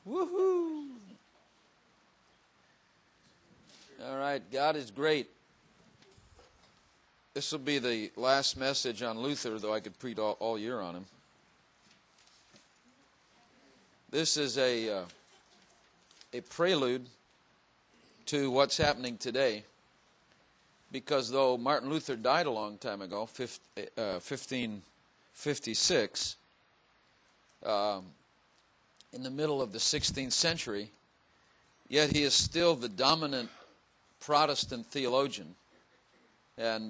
Woohoo! All right, God is great. This will be the last message on Luther, though I could preach all year on him. This is a prelude to what's happening today, because though Martin Luther died a long time ago, 1556, in the middle of the 16th century, yet he is still the dominant Protestant theologian, and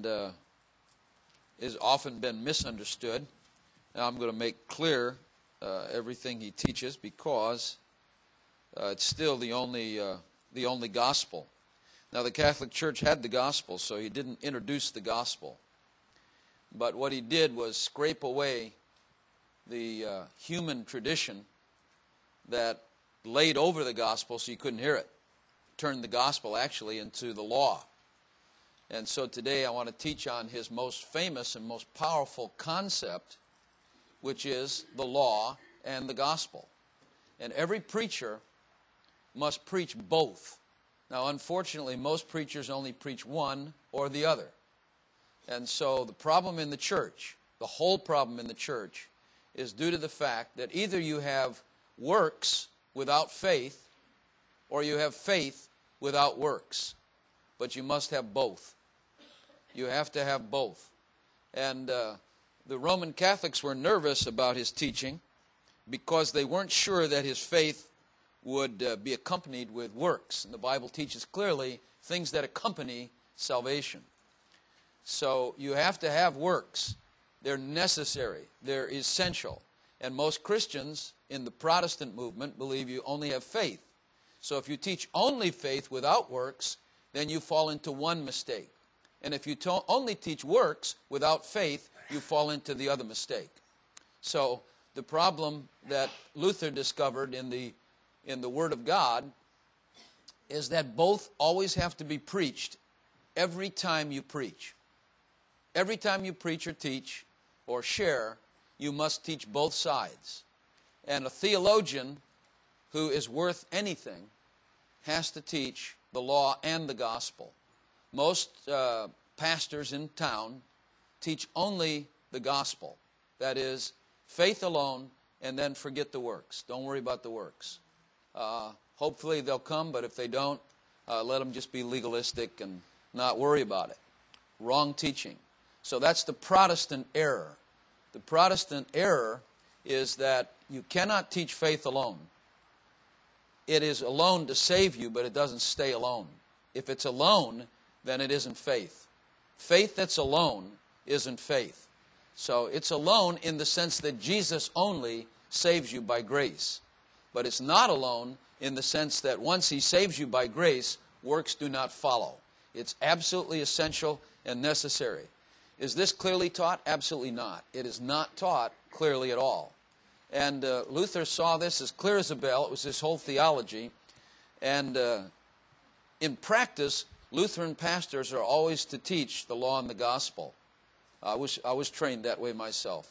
has often been misunderstood. Now I'm going to make clear everything he teaches, because it's still the only gospel. Now the Catholic Church had the gospel, so he didn't introduce the gospel. But what he did was scrape away the human tradition that laid over the gospel so you couldn't hear it. Turned the gospel actually into the law. And so today I want to teach on his most famous and most powerful concept, which is the law and the gospel. And every preacher must preach both. Now, unfortunately, most preachers only preach one or the other. And so the problem in the church, the whole problem in the church, is due to the fact that either you have works without faith, or you have faith without works. But you must have both. You have to have both. And the Roman Catholics were nervous about his teaching because they weren't sure that his faith would be accompanied with works. And the Bible teaches clearly things that accompany salvation. So you have to have works. They're necessary. They're essential. And most Christians in the Protestant movement believe you only have faith. So if you teach only faith without works, then you fall into one mistake. And if you only teach works without faith, you fall into the other mistake. So the problem that Luther discovered in the Word of God is that both always have to be preached every time you preach. Every time you preach or teach or share, you must teach both sides. And a theologian who is worth anything has to teach the law and the gospel. Most pastors in town teach only the gospel. That is, faith alone, and then forget the works. Don't worry about the works. Hopefully they'll come, but if they don't, let them just be legalistic and not worry about it. Wrong teaching. So that's the Protestant error. The Protestant error is that you cannot teach faith alone. It is alone to save you, but it doesn't stay alone. If it's alone, then it isn't faith. Faith that's alone isn't faith. So it's alone in the sense that Jesus only saves you by grace. But it's not alone in the sense that once he saves you by grace, works do not follow. It's absolutely essential and necessary. Is this clearly taught? Absolutely not. It is not taught clearly at all. And Luther saw this as clear as a bell. It was his whole theology. And in practice, Lutheran pastors are always to teach the law and the gospel. I was trained that way myself.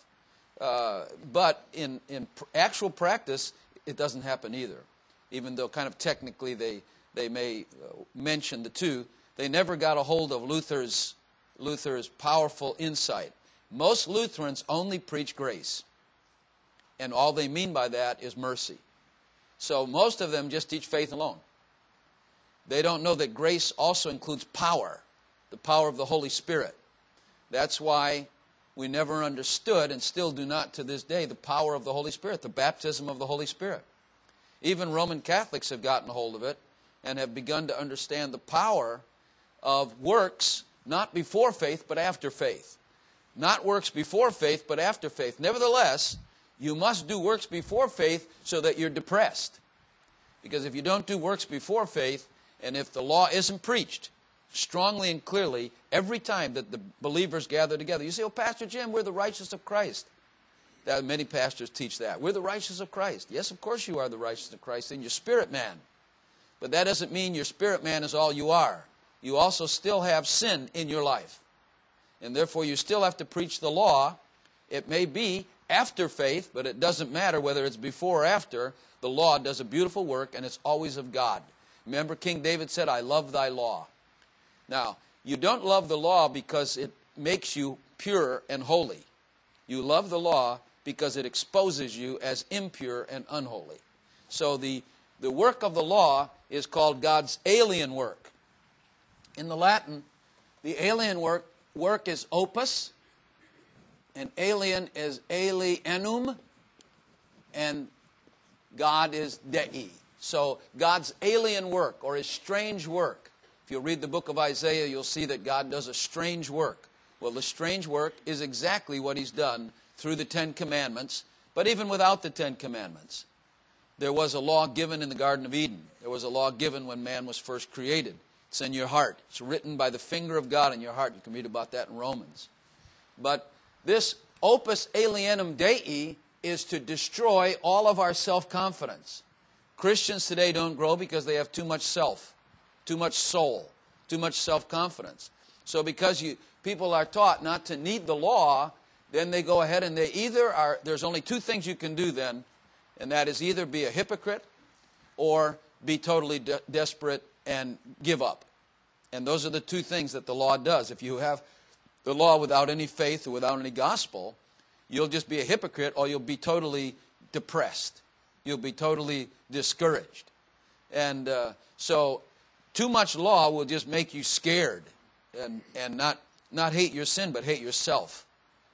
But in actual practice, it doesn't happen either. Even though kind of technically they may mention the two, they never got a hold of Luther's powerful insight. Most Lutherans only preach grace. And all they mean by that is mercy. So most of them just teach faith alone. They don't know that grace also includes power, the power of the Holy Spirit. That's why we never understood, and still do not to this day, the power of the Holy Spirit, the baptism of the Holy Spirit. Even Roman Catholics have gotten a hold of it and have begun to understand the power of works, not before faith, but after faith. Not works before faith, but after faith. Nevertheless, you must do works before faith so that you're depressed. Because if you don't do works before faith, and if the law isn't preached strongly and clearly every time that the believers gather together, you say, oh, Pastor Jim, we're the righteous of Christ. Many pastors teach that. We're the righteous of Christ. Yes, of course you are the righteous of Christ in your spirit man. But that doesn't mean your spirit man is all you are. You also still have sin in your life. And therefore you still have to preach the law. It may be after faith, but it doesn't matter whether it's before or after. The law does a beautiful work, and it's always of God. Remember, King David said, I love thy law. Now, you don't love the law because it makes you pure and holy. You love the law because it exposes you as impure and unholy. So the work of the law is called God's alien work. In the Latin, the alien work is opus, and alien is alienum, and God is Dei. So God's alien work, or his strange work. If you read the book of Isaiah, you'll see that God does a strange work. Well, the strange work is exactly what he's done through the Ten Commandments, but even without the Ten Commandments. There was a law given in the Garden of Eden. There was a law given when man was first created. It's in your heart. It's written by the finger of God in your heart. You can read about that in Romans. But this opus alienum Dei is to destroy all of our self-confidence. Christians today don't grow because they have too much self, too much soul, too much self-confidence. So because people are taught not to need the law, then they go ahead and they either are, there's only two things you can do then, and that is either be a hypocrite or be totally desperate and give up. And those are the two things that the law does. If you have the law without any faith or without any gospel, you'll just be a hypocrite or you'll be totally depressed. You'll be totally discouraged. And so too much law will just make you scared and not hate your sin, but hate yourself.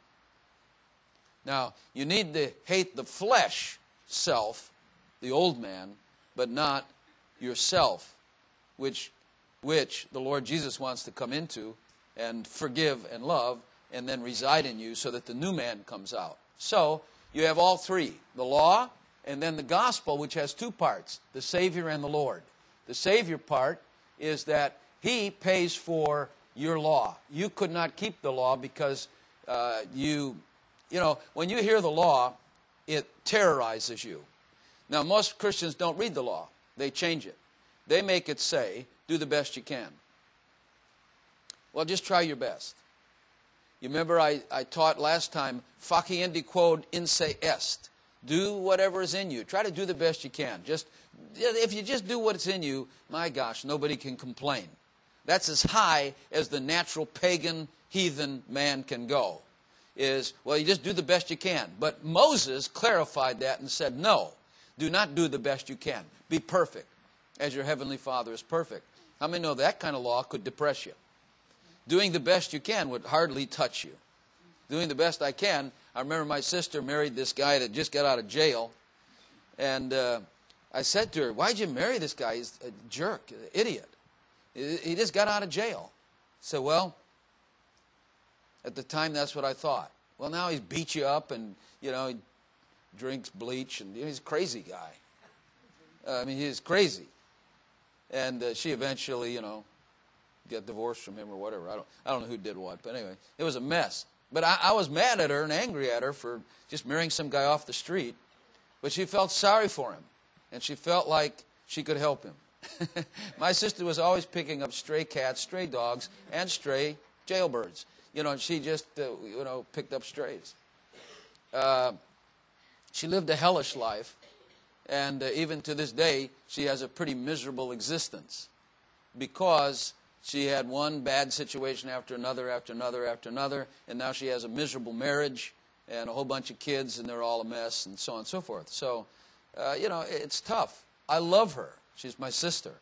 Now, you need to hate the flesh self, the old man, but not yourself, which the Lord Jesus wants to come into and forgive and love and then reside in you so that the new man comes out. So, you have all three, the law and then the gospel, which has two parts, the Savior and the Lord. The Savior part is that he pays for your law. You could not keep the law because you know, when you hear the law, it terrorizes you. Now, most Christians don't read the law. They change it. They make it say, do the best you can. Well, just try your best. You remember I taught last time, faciende quod in se est. Do whatever is in you. Try to do the best you can. If you just do what's in you, my gosh, nobody can complain. That's as high as the natural pagan, heathen man can go. Well, you just do the best you can. But Moses clarified that and said, no, do not do the best you can. Be perfect, as your heavenly Father is perfect. How many know that kind of law could depress you? Doing the best you can would hardly touch you. Doing the best I can. I remember my sister married this guy that just got out of jail. And I said to her, why'd you marry this guy? He's a jerk, an idiot. He just got out of jail. I said, well, at the time, that's what I thought. Well, now he's beat you up and, he drinks bleach. And he's a crazy guy. He's crazy. And she eventually, got divorced from him or whatever. I don't know who did what. But anyway, it was a mess. But I was mad at her and angry at her for just marrying some guy off the street. But she felt sorry for him. And she felt like she could help him. My sister was always picking up stray cats, stray dogs, and stray jailbirds. She just, picked up strays. She lived a hellish life. And even to this day, she has a pretty miserable existence. Because she had one bad situation after another, after another, after another. And now she has a miserable marriage and a whole bunch of kids, and they're all a mess, and so on and so forth. So, it's tough. I love her. She's my sister.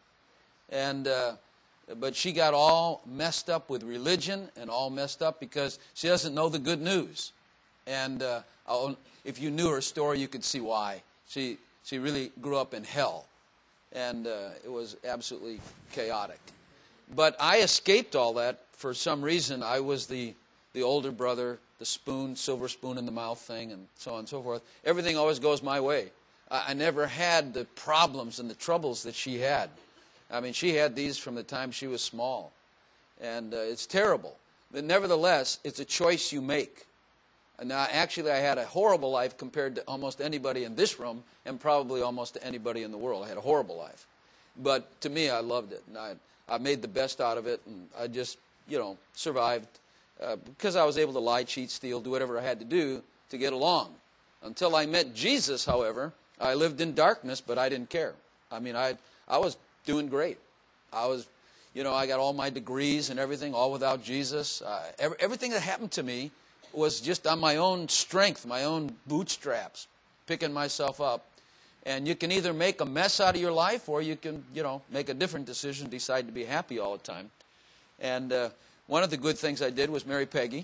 But she got all messed up with religion and all messed up because she doesn't know the good news. And if you knew her story, you could see why. She really grew up in hell. And it was absolutely chaotic. But I escaped all that for some reason. I was the older brother, the spoon, silver spoon in the mouth thing, and so on and so forth. Everything always goes my way. I never had the problems and the troubles that she had. She had these from the time she was small. And it's terrible. But nevertheless, it's a choice you make. Now, actually, I had a horrible life compared to almost anybody in this room and probably almost to anybody in the world. I had a horrible life. But to me, I loved it. And I made the best out of it. And I just, survived because I was able to lie, cheat, steal, do whatever I had to do to get along. Until I met Jesus, however, I lived in darkness, but I didn't care. I mean, I was doing great. I got all my degrees and everything, all without Jesus. Everything that happened to me was just on my own strength, my own bootstraps, picking myself up. And you can either make a mess out of your life, or you can, make a different decision, decide to be happy all the time. And one of the good things I did was marry Peggy.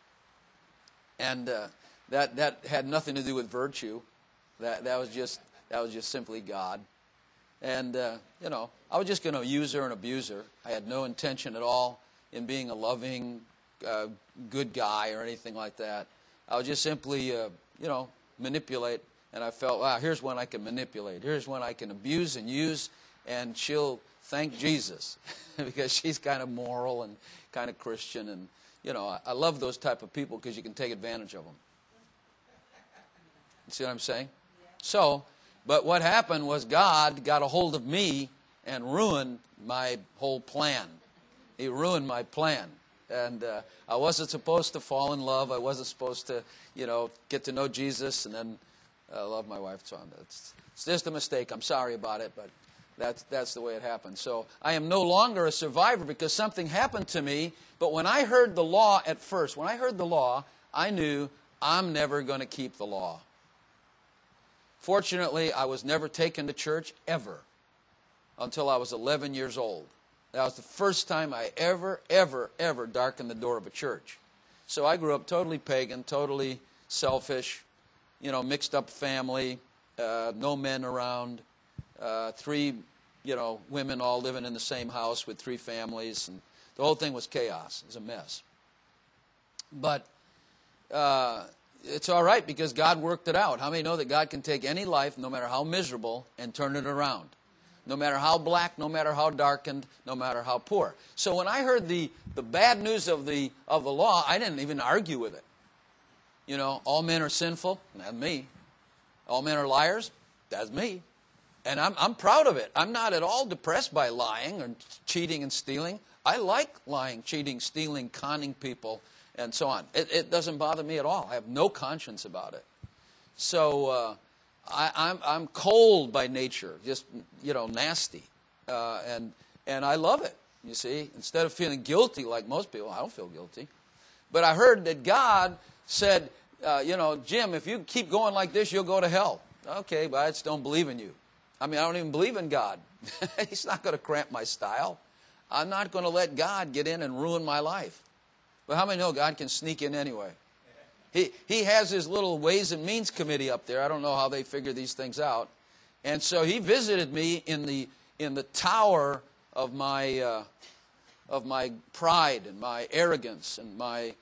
And that had nothing to do with virtue. That was just simply God. And I was just going to use her and abuse her. I had no intention at all in being a loving, good guy or anything like that. I would just simply, manipulate. And I felt, wow, here's one I can manipulate. Here's one I can abuse and use, and she'll thank Jesus because she's kind of moral and kind of Christian. And, I love those type of people because you can take advantage of them. You see what I'm saying? So, but what happened was God got a hold of me and ruined my whole plan. He ruined my plan. And I wasn't supposed to fall in love. I wasn't supposed to, get to know Jesus and then love my wife. So it's just a mistake. I'm sorry about it, but that's the way it happened. So I am no longer a survivor because something happened to me. But when I heard the law at first, I knew I'm never going to keep the law. Fortunately, I was never taken to church ever until I was 11 years old. That was the first time I ever darkened the door of a church. So I grew up totally pagan, totally selfish, mixed up family, no men around, 3, women all living in the same house with 3 families, and the whole thing was chaos. It was a mess. But it's all right because God worked it out. How many know that God can take any life, no matter how miserable, and turn it around? No matter how black, no matter how darkened, no matter how poor. So when I heard the bad news of the law, I didn't even argue with it. All men are sinful. That's me. All men are liars. That's me. And I'm proud of it. I'm not at all depressed by lying or cheating and stealing. I like lying, cheating, stealing, conning people, and so on. It doesn't bother me at all. I have no conscience about it. So I'm cold by nature, just nasty, and I love it. You see, instead of feeling guilty like most people, I don't feel guilty. But I heard that God said, Jim, if you keep going like this, you'll go to hell. Okay, but I just don't believe in you. I mean, I don't even believe in God. He's not going to cramp my style. I'm not going to let God get in and ruin my life. But how many know God can sneak in anyway? He has his little Ways and Means Committee up there. I don't know how they figure these things out. And so he visited me in the tower of my pride and my arrogance and my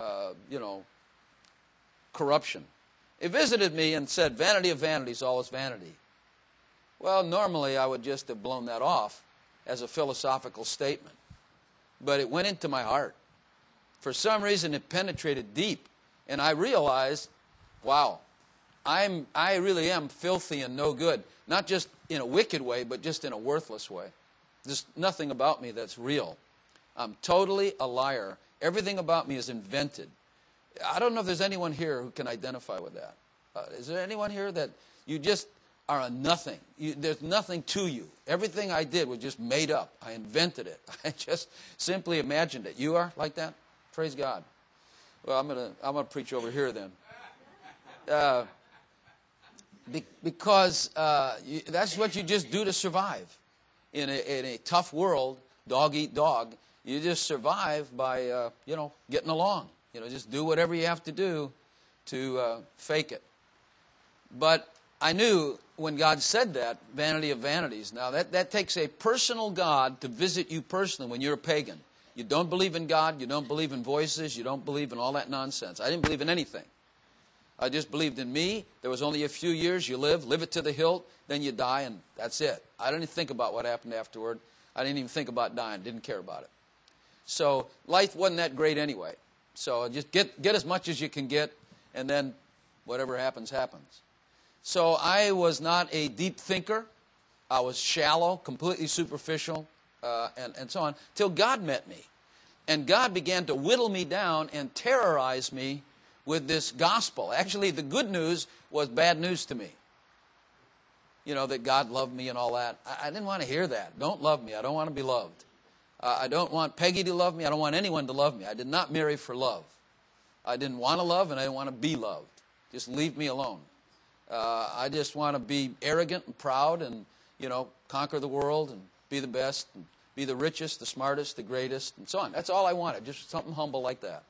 corruption. He visited me and said, "Vanity of vanities, all is vanity." Well, normally I would just have blown that off as a philosophical statement. But it went into my heart. For some reason, it penetrated deep. And I realized, wow, I really am filthy and no good. Not just in a wicked way, but just in a worthless way. There's nothing about me that's real. I'm totally a liar. Everything about me is invented. I don't know if there's anyone here who can identify with that. Is there anyone here that you just are a nothing? There's nothing to you. Everything I did was just made up. I invented it. I just simply imagined it. You are like that? Praise God. Well, I'm gonna preach over here then, because that's what you just do to survive in a tough world. Dog eat dog. You just survive by getting along. Just do whatever you have to do to fake it. But I knew when God said that, vanity of vanities. Now that takes a personal God to visit you personally when you're a pagan. You don't believe in God, you don't believe in voices, you don't believe in all that nonsense. I didn't believe in anything. I just believed in me. There was only a few years you live it to the hilt, then you die, and that's it. I didn't think about what happened afterward. I didn't even think about dying, didn't care about it. So life wasn't that great anyway. So just get as much as you can get, and then whatever happens, happens. So I was not a deep thinker. I was shallow, completely superficial. And so on, till God met me. And God began to whittle me down and terrorize me with this gospel. Actually, the good news was bad news to me. You know, that God loved me and all that. I didn't want to hear that. Don't love me. I don't want to be loved. I don't want Peggy to love me. I don't want anyone to love me. I did not marry for love. I didn't want to love, and I didn't want to be loved. Just leave me alone. I just want to be arrogant and proud and, you know, conquer the world and be the best and be the richest, the smartest, the greatest, and so on. That's all I wanted, just something humble like that.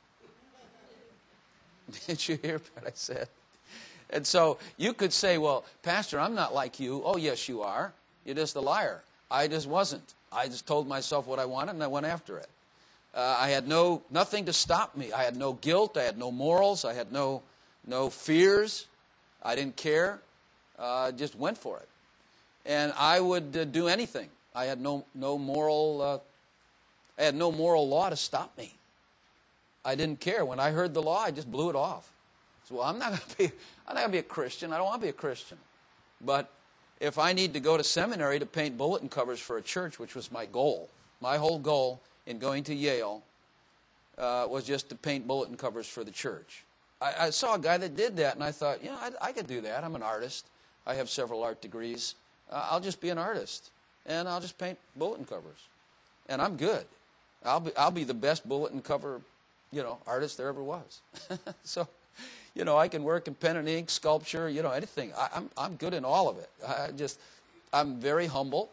Did you hear what I said? And so you could say, well, Pastor, I'm not like you. Oh, yes, you are. You're just a liar. I just wasn't. I just told myself what I wanted, and I went after it. I had nothing to stop me. I had no guilt. I had no morals. I had no fears. I didn't care. I just went for it. And I would do anything. I had no moral law to stop me. I didn't care. When I heard the law, I just blew it off. So, well, I'm not going to be a Christian. I don't want to be a Christian. But if I need to go to seminary to paint bulletin covers for a church, which was my goal, my whole goal in going to Yale was just to paint bulletin covers for the church. I saw a guy that did that, and I thought, you know, I could do that. I'm an artist. I have several art degrees. I'll just be an artist, and I'll just paint bulletin covers, and I'm good. I'll be the best bulletin cover, you know, artist there ever was. So, you know, I can work in pen and ink, sculpture, you know, anything. I'm good in all of it. I'm very humble,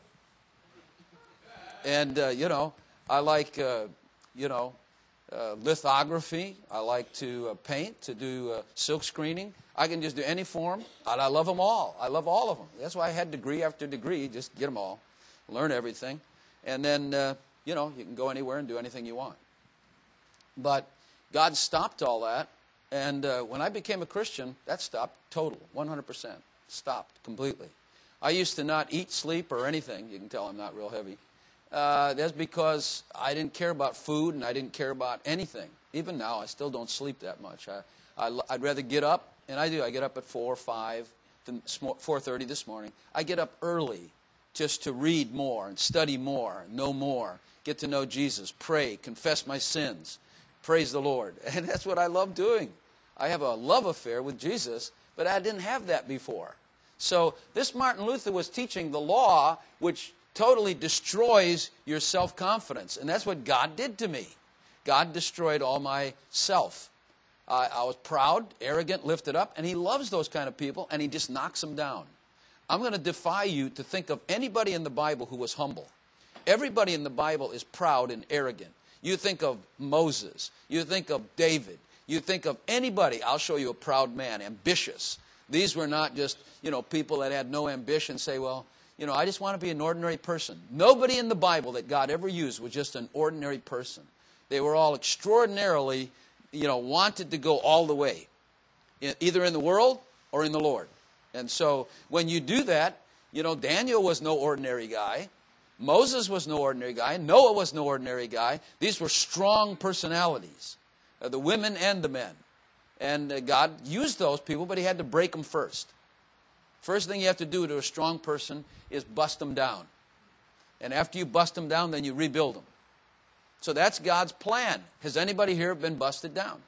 and you know, I like lithography. I like to paint, to do silk screening. I can just do any form, and I love them all. I love all of them. That's why I had degree after degree, just get them all, learn everything, and then, you know, you can go anywhere and do anything you want. But God stopped all that, and when I became a Christian, that stopped total, 100%, stopped completely. I used to not eat, sleep, or anything. You can tell I'm not real heavy. That's because I didn't care about food, and I didn't care about anything. Even now, I still don't sleep that much. I'd rather get up, and I do. I get up at 4 or 5, 4:30 this morning. I get up early just to read more and study more, know more, get to know Jesus, pray, confess my sins, praise the Lord. And that's what I love doing. I have a love affair with Jesus, but I didn't have that before. So this Martin Luther was teaching the law, which totally destroys your self-confidence. And that's what God did to me. God destroyed all my self. I was proud, arrogant, lifted up, and he loves those kind of people, and he just knocks them down. I'm going to defy you to think of anybody in the Bible who was humble. Everybody in the Bible is proud and arrogant. You think of Moses. You think of David. You think of anybody. I'll show you a proud man, ambitious. These were not just, you know, people that had no ambition, say, well, you know, I just want to be an ordinary person. Nobody in the Bible that God ever used was just an ordinary person. They were all extraordinarily, you know, wanted to go all the way, either in the world or in the Lord. And so when you do that, you know, Daniel was no ordinary guy. Moses was no ordinary guy. Noah was no ordinary guy. These were strong personalities, the women and the men. And God used those people, but he had to break them first. First thing you have to do to a strong person is bust them down. And after you bust them down, then you rebuild them. So that's God's plan. Has anybody here been busted down?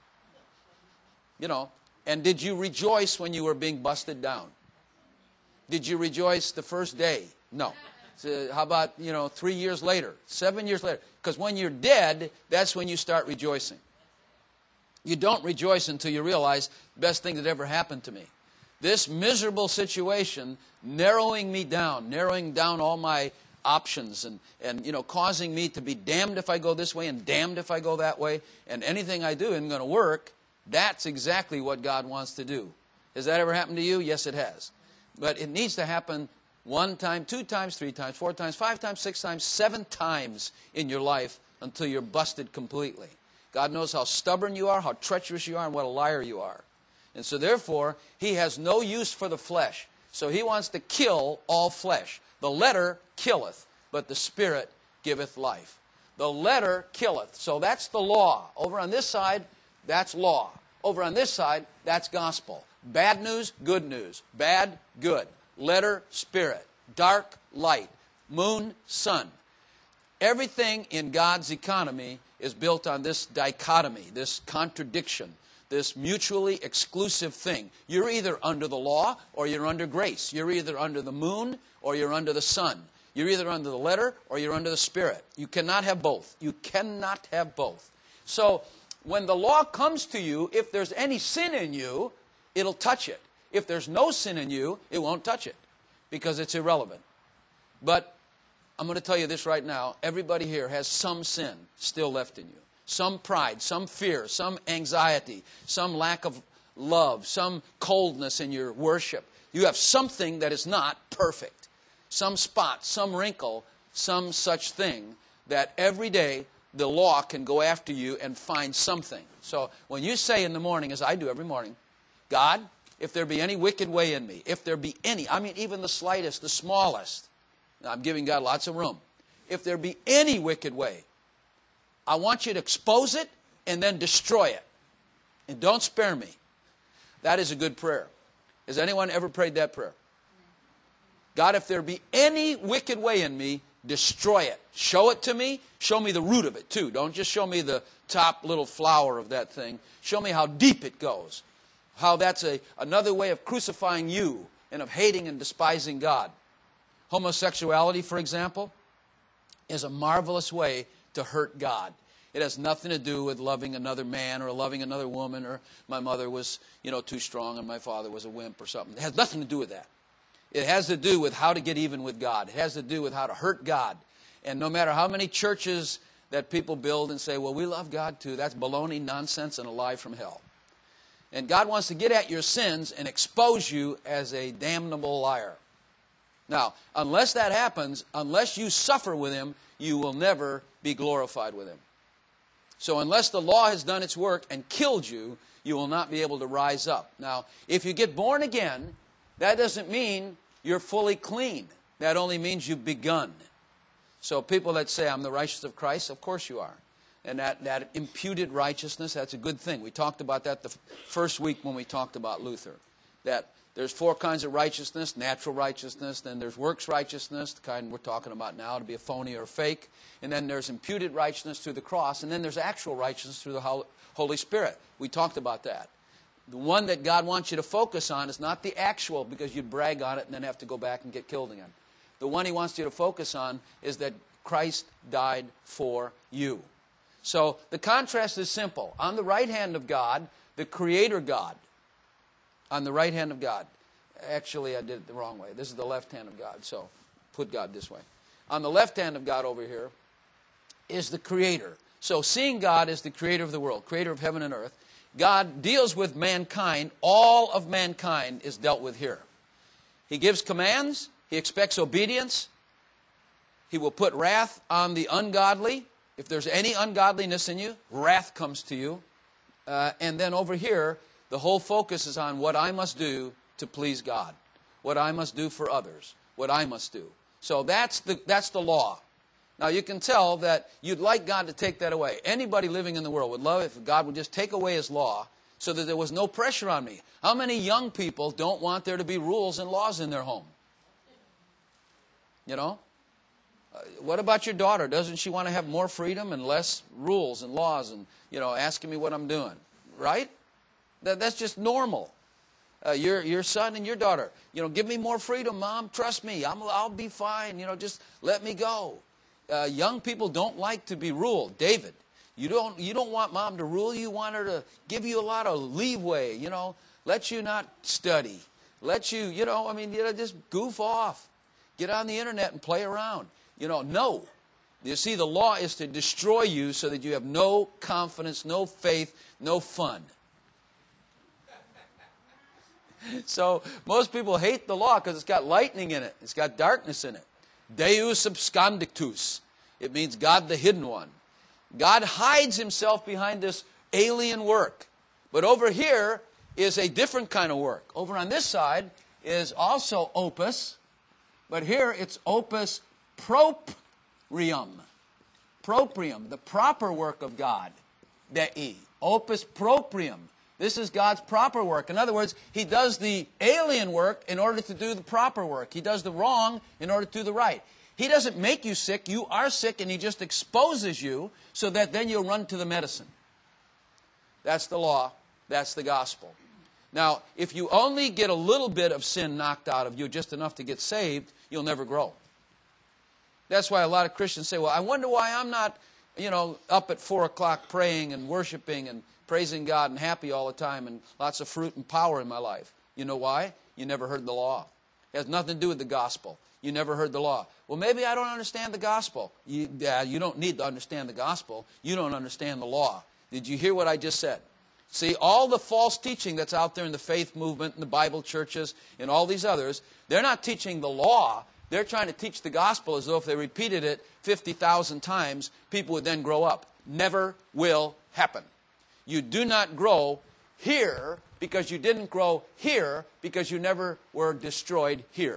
You know, and did you rejoice when you were being busted down? Did you rejoice the first day? No. So how about, 3 years later, 7 years later? Because when you're dead, that's when you start rejoicing. You don't rejoice until you realize the best thing that ever happened to me. This miserable situation narrowing down all my options and causing me to be damned if I go this way and damned if I go that way, and anything I do isn't going to work. That's exactly what God wants to do. Has that ever happened to you? Yes, it has. But it needs to happen 1 time, 2 times, 3 times, 4 times, 5 times, 6 times, 7 times in your life until you're busted completely. God knows how stubborn you are, how treacherous you are, and what a liar you are. And so therefore, he has no use for the flesh. So he wants to kill all flesh. The letter killeth, but the Spirit giveth life. The letter killeth. So that's the law. Over on this side, that's law. Over on this side, that's gospel. Bad news, good news. Bad, good. Letter, spirit. Dark, light. Moon, sun. Everything in God's economy is built on this dichotomy, this contradiction. this mutually exclusive thing. You're either under the law or you're under grace. You're either under the moon or you're under the sun. You're either under the letter or you're under the Spirit. You cannot have both. You cannot have both. So when the law comes to you, if there's any sin in you, it'll touch it. If there's no sin in you, it won't touch it because it's irrelevant. But I'm going to tell you this right now. Everybody here has some sin still left in you. Some pride, some fear, some anxiety, some lack of love, some coldness in your worship. You have something that is not perfect. Some spot, some wrinkle, some such thing that every day the law can go after you and find something. So when you say in the morning, as I do every morning, God, if there be any wicked way in me, if there be any, I mean even the slightest, the smallest, I'm giving God lots of room. If there be any wicked way, I want you to expose it and then destroy it. And don't spare me. That is a good prayer. Has anyone ever prayed that prayer? God, if there be any wicked way in me, destroy it. Show it to me. Show me the root of it too. Don't just show me the top little flower of that thing. Show me how deep it goes. How that's another way of crucifying you and of hating and despising God. Homosexuality, for example, is a marvelous way to hurt God. It has nothing to do with loving another man or loving another woman or my mother was, too strong and my father was a wimp or something. It has nothing to do with that. It has to do with how to get even with God. It has to do with how to hurt God. And no matter how many churches that people build and say, well, we love God too, that's baloney, nonsense, and a lie from hell. And God wants to get at your sins and expose you as a damnable liar. Now, unless that happens, unless you suffer with Him, you will never be glorified with Him. So unless the law has done its work and killed you, you will not be able to rise up. Now, if you get born again, that doesn't mean you're fully clean. That only means you've begun. So people that say, I'm the righteousness of Christ, of course you are. And that imputed righteousness, that's a good thing. We talked about that the first week when we talked about Luther. That there's 4 kinds of righteousness: natural righteousness, then there's works righteousness, the kind we're talking about now, to be a phony or a fake. And then there's imputed righteousness through the cross. And then there's actual righteousness through the Holy Spirit. We talked about that. The one that God wants you to focus on is not the actual, because you'd brag on it and then have to go back and get killed again. The one He wants you to focus on is that Christ died for you. So the contrast is simple. On the right hand of God, the Creator God. On the right hand of God. Actually, I did it the wrong way. This is the left hand of God, so put God this way. On the left hand of God over here is the Creator. So seeing God as the Creator of the world, Creator of heaven and earth, God deals with mankind. All of mankind is dealt with here. He gives commands. He expects obedience. He will put wrath on the ungodly. If there's any ungodliness in you, wrath comes to you. And then over here, the whole focus is on what I must do to please God. What I must do for others. What I must do. So that's the law. Now you can tell that you'd like God to take that away. Anybody living in the world would love if God would just take away His law so that there was no pressure on me. How many young people don't want there to be rules and laws in their home? What about your daughter? Doesn't she want to have more freedom and less rules and laws and, asking me what I'm doing? Right? That's just normal. Your son and your daughter, give me more freedom, Mom. Trust me. I'll be fine. Just let me go. Young people don't like to be ruled. David, you don't want Mom to rule you. You want her to give you a lot of leeway, let you not study. Let you, just goof off. Get on the internet and play around. No. You see, the law is to destroy you so that you have no confidence, no faith, no fun. So most people hate the law because it's got lightning in it. It's got darkness in it. Deus absconditus. It means God the hidden one. God hides Himself behind this alien work. But over here is a different kind of work. Over on this side is also opus. But here it's opus proprium. Proprium, the proper work of God. Dei. Opus proprium. This is God's proper work. In other words, He does the alien work in order to do the proper work. He does the wrong in order to do the right. He doesn't make you sick. You are sick, and He just exposes you so that then you'll run to the medicine. That's the law. That's the gospel. Now, if you only get a little bit of sin knocked out of you, just enough to get saved, you'll never grow. That's why a lot of Christians say, well, I wonder why I'm not, up at 4 o'clock praying and worshiping and praising God and happy all the time and lots of fruit and power in my life. You know why? You never heard the law. It has nothing to do with the gospel. You never heard the law. Well, maybe I don't understand the gospel. You don't need to understand the gospel. You don't understand the law. Did you hear what I just said? See, all the false teaching that's out there in the faith movement, in the Bible churches, and all these others, they're not teaching the law. They're trying to teach the gospel as though if they repeated it 50,000 times, people would then grow up. Never will happen. You do not grow here because you didn't grow here because you never were destroyed here.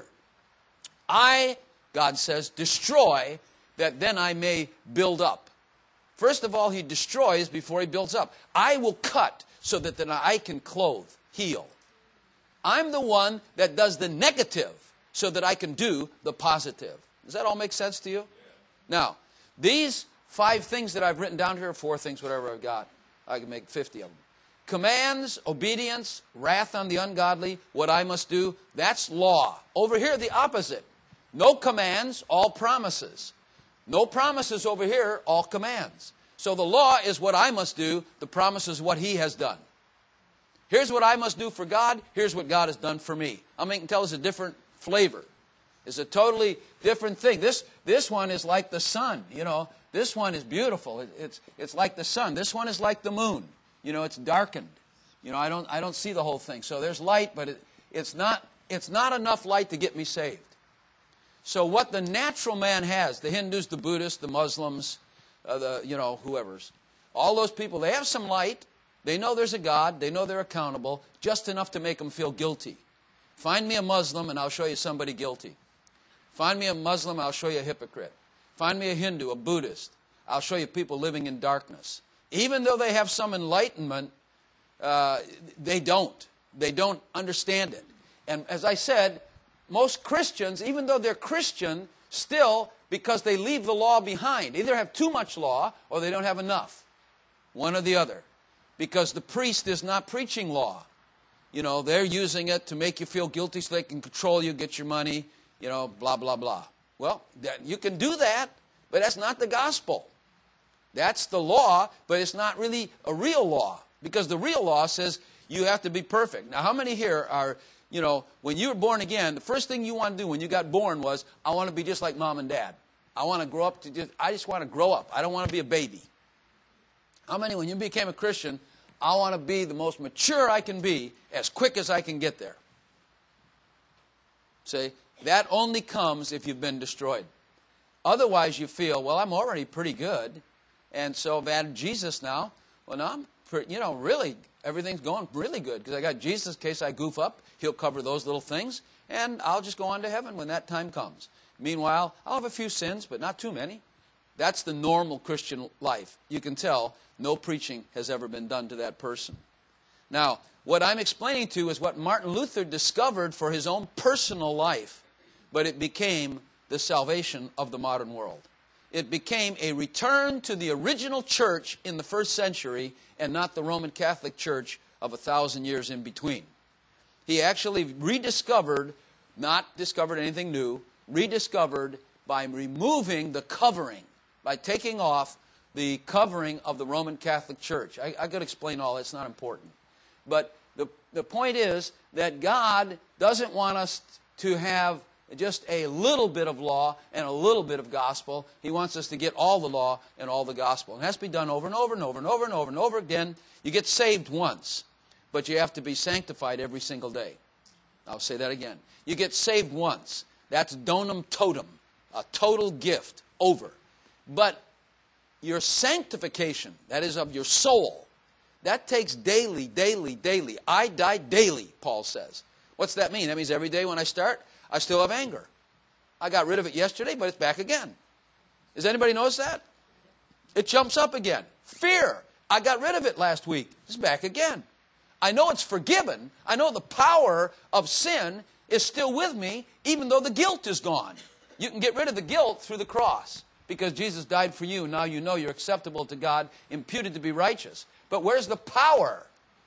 God says, destroy that then I may build up. First of all, he destroys before he builds up. I will cut so that then I can clothe, heal. I'm the one that does the negative so that I can do the positive. Does that all make sense to you? Now, these 5 things that I've written down here, 4 things, whatever I've got, I can make 50 of them. Commands, obedience, wrath on the ungodly, what I must do, that's law. Over here, the opposite. No commands, all promises. No promises over here, all commands. So the law is what I must do. The promise is what he has done. Here's what I must do for God. Here's what God has done for me. I mean, you can tell it's a different flavor. It's a totally different thing. This one is like the sun. This one is beautiful. It's like the sun. This one is like the moon. It's darkened. I don't see the whole thing. So there's light, but it's not enough light to get me saved. So what the natural man has, the Hindus, the Buddhists, the Muslims, whoever's, all those people, they have some light. They know there's a God. They know they're accountable, just enough to make them feel guilty. Find me a Muslim and I'll show you somebody guilty. Find me a Muslim, I'll show you a hypocrite. Find me a Hindu, a Buddhist, I'll show you people living in darkness. Even though they have some enlightenment, they don't. They don't understand it. And as I said, most Christians, even though they're Christian, still, because they leave the law behind, either have too much law or they don't have enough. One or the other. Because the priest is not preaching law. They're using it to make you feel guilty so they can control you, get your money, blah, blah, blah. Well, you can do that, but that's not the gospel. That's the law, but it's not really a real law. Because the real law says you have to be perfect. Now, how many here are, when you were born again, the first thing you want to do when you got born was, I want to be just like mom and dad. I want to grow up I just want to grow up. I don't want to be a baby. How many, when you became a Christian, I want to be the most mature I can be as quick as I can get there? See, that only comes if you've been destroyed. Otherwise, you feel, well, I'm already pretty good. And so I've added Jesus now. Well, now I'm really, everything's going really good because I got Jesus in case I goof up. He'll cover those little things, and I'll just go on to heaven when that time comes. Meanwhile, I'll have a few sins, but not too many. That's the normal Christian life. You can tell no preaching has ever been done to that person. Now, what I'm explaining to you is what Martin Luther discovered for his own personal life, but it became the salvation of the modern world. It became a return to the original church in the first century and not the Roman Catholic Church of 1,000 years in between. He actually rediscovered, not discovered anything new, rediscovered by removing the covering, by taking off the covering of the Roman Catholic Church. I could explain all that. It's not important. But the point is that God doesn't want us to have just a little bit of law and a little bit of gospel. He wants us to get all the law and all the gospel. And it has to be done over and over and over and over and over and over again. You get saved once, but you have to be sanctified every single day. I'll say that again. You get saved once. That's donum totum, a total gift, over. But your sanctification, that is of your soul, that takes daily, daily, daily. I die daily, Paul says. What's that mean? That means every day when I start, I still have anger. I got rid of it yesterday, but it's back again. Does anybody notice that? It jumps up again. Fear. I got rid of it last week. It's back again. I know it's forgiven. I know the power of sin is still with me, even though the guilt is gone. You can get rid of the guilt through the cross because Jesus died for you. Now you know you're acceptable to God, imputed to be righteous. But where's the power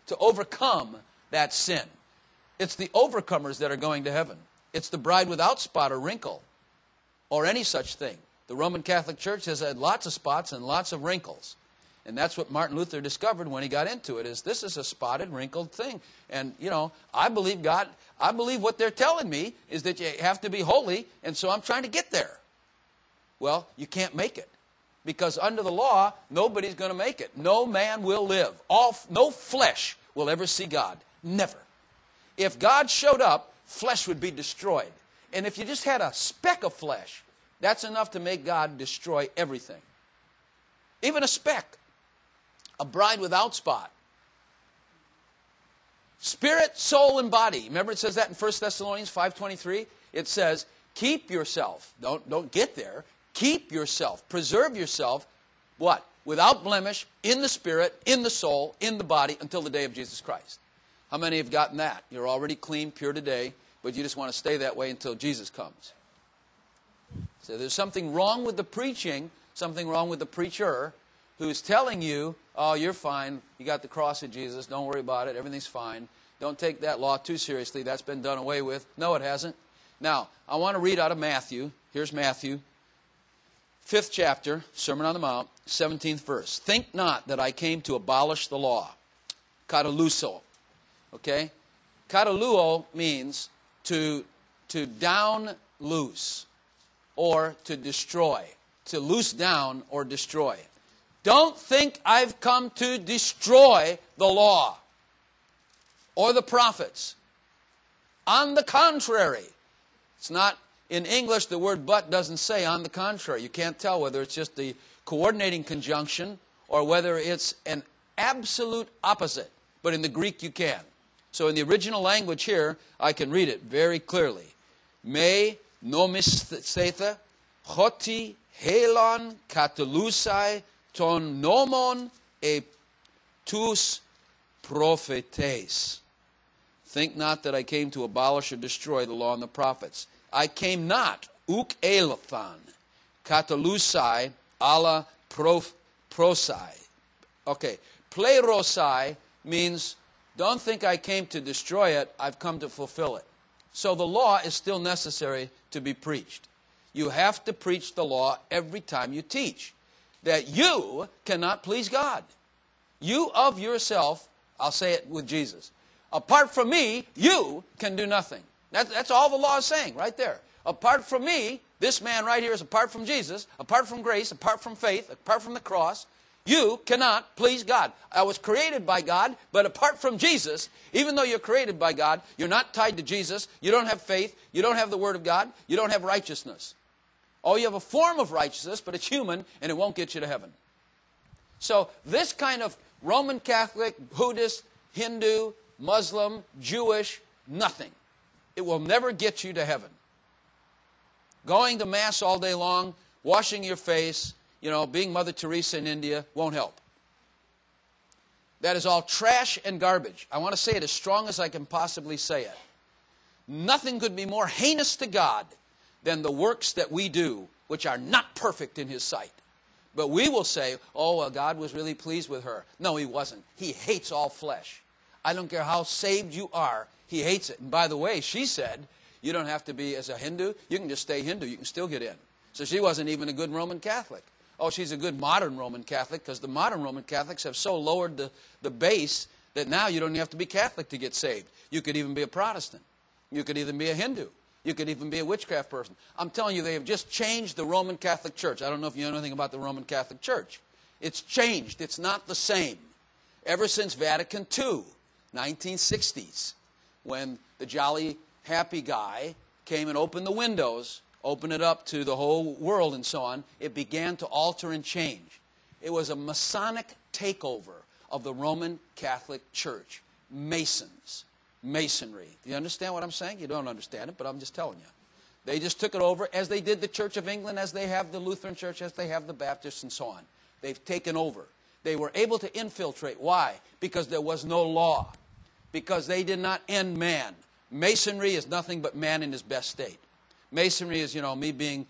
to overcome that sin. It's the overcomers that are going to heaven. It's the bride without spot or wrinkle or any such thing. The Roman Catholic Church has had lots of spots and lots of wrinkles. And that's what Martin Luther discovered when he got into it, is this is a spotted, wrinkled thing. And, you know, I believe what they're telling me is that you have to be holy, and so I'm trying to get there. Well, you can't make it. Because under the law, nobody's going to make it. No man will live. No flesh will ever see God. Never. If God showed up, flesh would be destroyed. And if you just had a speck of flesh, that's enough to make God destroy everything. Even a speck. A bride without spot. Spirit, soul, and body. Remember it says that in 1 Thessalonians 5:23? It says, keep yourself. Don't get there. Keep yourself. Preserve yourself. What? Without blemish, in the spirit, in the soul, in the body, until the day of Jesus Christ. How many have gotten that? You're already clean, pure today, but you just want to stay that way until Jesus comes. So there's something wrong with the preaching, something wrong with the preacher, who's telling you, oh, you're fine, you got the cross of Jesus, don't worry about it, everything's fine. Don't take that law too seriously, that's been done away with. No, it hasn't. Now, I want to read out of Matthew. Here's Matthew, 5th chapter, Sermon on the Mount, 17th verse. Think not that I came to abolish the law. Kataluso. Okay? Kataluo means to down loose or to destroy. To loose down or destroy. Don't think I've come to destroy the law or the prophets. On the contrary. It's not, in English, the word but doesn't say on the contrary. You can't tell whether it's just the coordinating conjunction or whether it's an absolute opposite. But in the Greek you can. So in the original language here, I can read it very clearly. Me nomistetha choti helon katalusai ton nomon e tus prophetes. Think not that I came to abolish or destroy the law and the prophets. I came not, uk elathan, katalusai ala prosai. Okay, plerosai means, don't think I came to destroy it, I've come to fulfill it. So the law is still necessary to be preached. You have to preach the law every time you teach. That you cannot please God. You of yourself, I'll say it with Jesus, apart from me, you can do nothing. That's all the law is saying right there. Apart from me, this man right here is apart from Jesus, apart from grace, apart from faith, apart from the cross, you cannot please God. I was created by God, but apart from Jesus, even though you're created by God, you're not tied to Jesus, you don't have faith, you don't have the Word of God, you don't have righteousness. Oh, you have a form of righteousness, but it's human, and it won't get you to heaven. So this kind of Roman Catholic, Buddhist, Hindu, Muslim, Jewish, nothing. It will never get you to heaven. Going to Mass all day long, washing your face, being Mother Teresa in India won't help. That is all trash and garbage. I want to say it as strong as I can possibly say it. Nothing could be more heinous to God than the works that we do, which are not perfect in His sight. But we will say, oh, well, God was really pleased with her. No, He wasn't. He hates all flesh. I don't care how saved you are, He hates it. And by the way, she said, you don't have to be as a Hindu. You can just stay Hindu. You can still get in. So she wasn't even a good Roman Catholic. Oh, she's a good modern Roman Catholic, because the modern Roman Catholics have so lowered the base that now you don't even have to be Catholic to get saved. You could even be a Protestant. You could even be a Hindu. You could even be a witchcraft person. I'm telling you, they have just changed the Roman Catholic Church. I don't know if you know anything about the Roman Catholic Church. It's changed. It's not the same. Ever since Vatican II, 1960s, when the jolly happy guy came and opened the windows, opened it up to the whole world and so on, it began to alter and change. It was a Masonic takeover of the Roman Catholic Church. Masons. Masonry. Do you understand what I'm saying? You don't understand it, but I'm just telling you. They just took it over as they did the Church of England, as they have the Lutheran Church, as they have the Baptists and so on. They've taken over. They were able to infiltrate. Why? Because there was no law. Because they did not end man. Masonry is nothing but man in his best state. Masonry is, me being,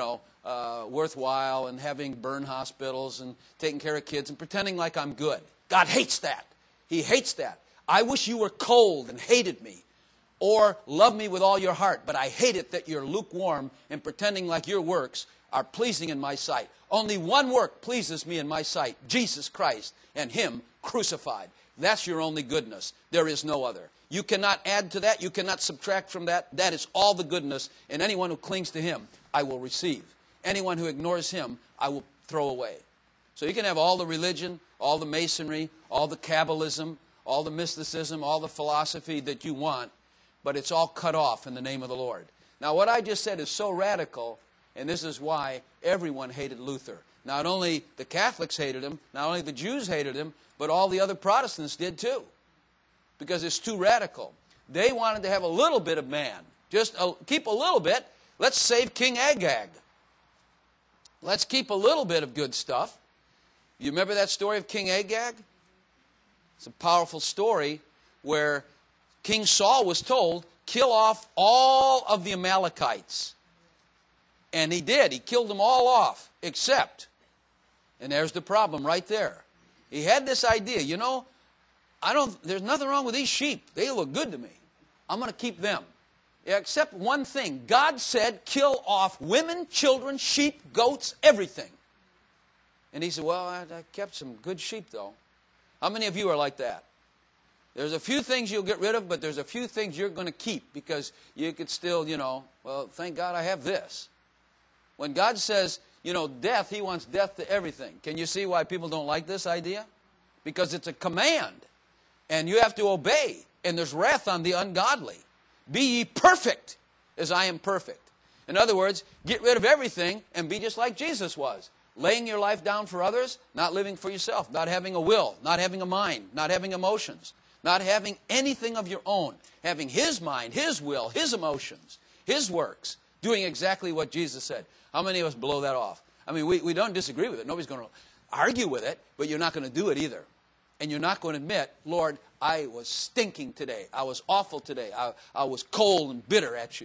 worthwhile and having burn hospitals and taking care of kids and pretending like I'm good. God hates that. He hates that. I wish you were cold and hated me, or love me with all your heart, but I hate it that you're lukewarm and pretending like your works are pleasing in my sight. Only one work pleases me in my sight, Jesus Christ, and Him crucified. That's your only goodness. There is no other. You cannot add to that. You cannot subtract from that. That is all the goodness. And anyone who clings to Him, I will receive. Anyone who ignores Him, I will throw away. So you can have all the religion, all the masonry, all the Kabbalism, all the mysticism, all the philosophy that you want, but it's all cut off in the name of the Lord. Now, what I just said is so radical, and this is why everyone hated Luther. Not only the Catholics hated him, not only the Jews hated him, but all the other Protestants did too, because it's too radical. They wanted to have a little bit of man. Just keep a little bit. Let's save King Agag. Let's keep a little bit of good stuff. You remember that story of King Agag? It's a powerful story where King Saul was told, kill off all of the Amalekites. And he did. He killed them all off, except, and there's the problem right there. He had this idea, you know, there's nothing wrong with these sheep. They look good to me. I'm going to keep them. Except one thing. God said, kill off women, children, sheep, goats, everything. And he said, well, I kept some good sheep, though. How many of you are like that? There's a few things you'll get rid of, but there's a few things you're going to keep because you could still, well, thank God I have this. When God says, death, He wants death to everything. Can you see why people don't like this idea? Because it's a command, and you have to obey, and there's wrath on the ungodly. Be ye perfect as I am perfect. In other words, get rid of everything and be just like Jesus was. Laying your life down for others, not living for yourself, not having a will, not having a mind, not having emotions, not having anything of your own, having His mind, His will, His emotions, His works, doing exactly what Jesus said. How many of us blow that off? I mean, we don't disagree with it. Nobody's going to argue with it, but you're not going to do it either. And you're not going to admit, Lord, I was stinking today. I was awful today. I was cold and bitter at you.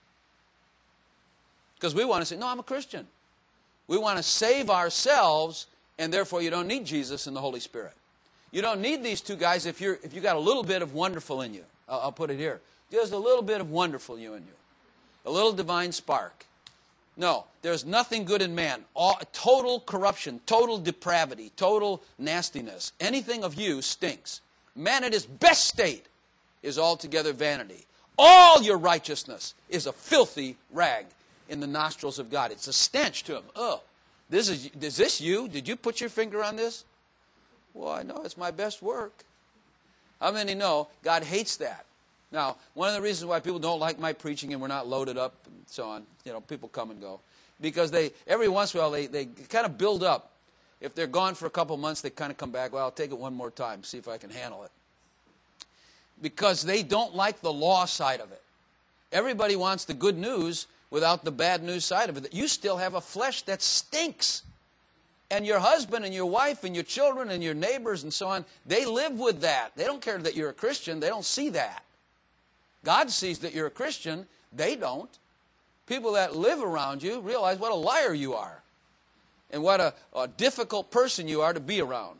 Because we want to say, no, I'm a Christian. We want to save ourselves, and therefore you don't need Jesus and the Holy Spirit. You don't need these two guys if you got a little bit of wonderful in you. I'll put it here. Just a little bit of wonderful in you. A little divine spark. No, there's nothing good in man. Total corruption, total depravity, total nastiness. Anything of you stinks. Man at his best state is altogether vanity. All your righteousness is a filthy rag in the nostrils of God. It's a stench to Him. Ugh. Is this you? Did you put your finger on this? Well, I know it's my best work. How many know God hates that? Now, one of the reasons why people don't like my preaching and we're not loaded up and so on, people come and go, because every once in a while they kind of build up. If they're gone for a couple months, they kind of come back. Well, I'll take it one more time, see if I can handle it. Because they don't like the law side of it. Everybody wants the good news without the bad news side of it. That you still have a flesh that stinks. And your husband and your wife and your children and your neighbors and so on, they live with that. They don't care that you're a Christian. They don't see that. God sees that you're a Christian. They don't. People that live around you realize what a liar you are and what a difficult person you are to be around.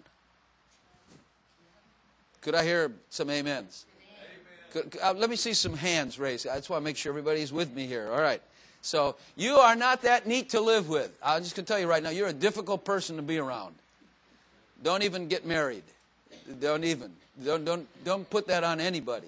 Could I hear some amens? Amen. Let me see some hands raised. I just want to make sure everybody's with me here. All right. So you are not that neat to live with. I'm just going to tell you right now, you're a difficult person to be around. Don't even get married. Don't put that on anybody.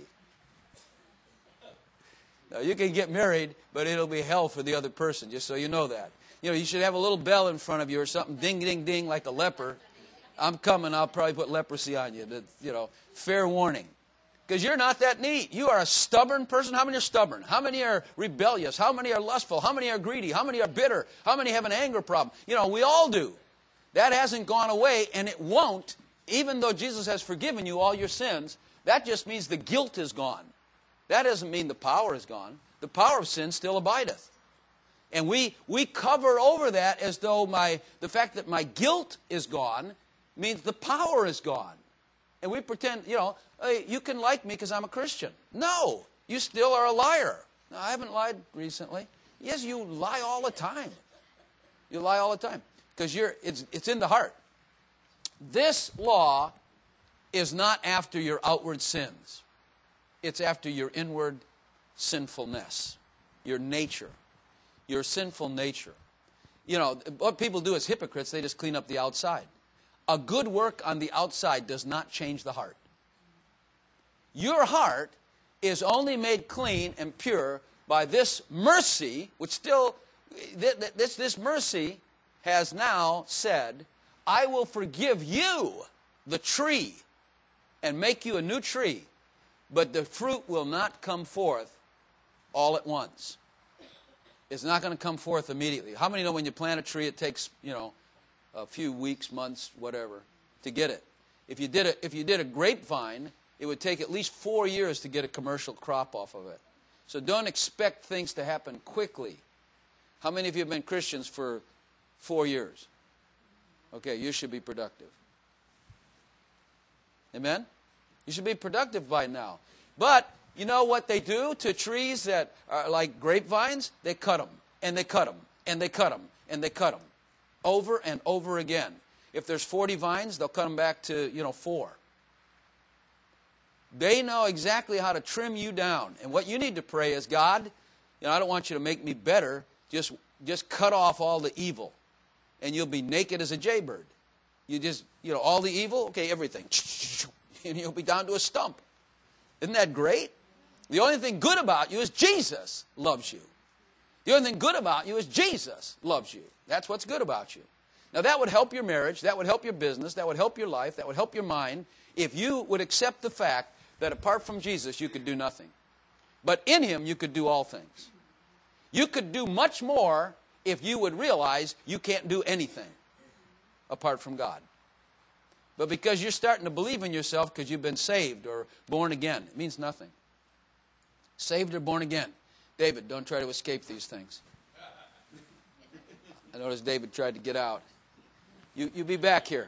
Now, you can get married, but it'll be hell for the other person, just so you know that. You should have a little bell in front of you or something, ding, ding, ding, like a leper. I'm coming, I'll probably put leprosy on you. Fair warning. Because you're not that neat. You are a stubborn person. How many are stubborn? How many are rebellious? How many are lustful? How many are greedy? How many are bitter? How many have an anger problem? We all do. That hasn't gone away, and it won't, even though Jesus has forgiven you all your sins. That just means the guilt is gone. That doesn't mean the power is gone. The power of sin still abideth. And we cover over that as though the fact that my guilt is gone means the power is gone. And we pretend, you can like me because I'm a Christian. No, you still are a liar. No, I haven't lied recently. Yes, you lie all the time. You lie all the time because it's in the heart. This law is not after your outward sins. It's after your inward sinfulness, your nature, your sinful nature. You know, what people do as hypocrites, they just clean up the outside. A good work on the outside does not change the heart. Your heart is only made clean and pure by this mercy, which still, this mercy has now said, I will forgive you, the tree, and make you a new tree, but the fruit will not come forth all at once. It's not going to come forth immediately. How many know when you plant a tree, it takes, a few weeks, months, whatever, to get it? If you did a grapevine, it would take at least 4 years to get a commercial crop off of it. So don't expect things to happen quickly. How many of you have been Christians for 4 years? Okay, you should be productive. Amen? You should be productive by now. But you know what they do to trees that are like grapevines? They cut them, and they cut them, and they cut them, and they cut them. Over and over again. If there's 40 vines, they'll cut them back to, 4. They know exactly how to trim you down. And what you need to pray is, God, I don't want you to make me better. Just cut off all the evil. And you'll be naked as a jaybird. You just, all the evil, okay, everything. And you'll be down to a stump. Isn't that great? The only thing good about you is Jesus loves you. The only thing good about you is Jesus loves you. That's what's good about you. Now that would help your marriage, that would help your business, that would help your life, that would help your mind, if you would accept the fact that apart from Jesus you could do nothing. But in Him you could do all things. You could do much more if you would realize you can't do anything apart from God. But because you're starting to believe in yourself because you've been saved or born again, it means nothing. Saved or born again. David, don't try to escape these things. I noticed David tried to get out. You be back here.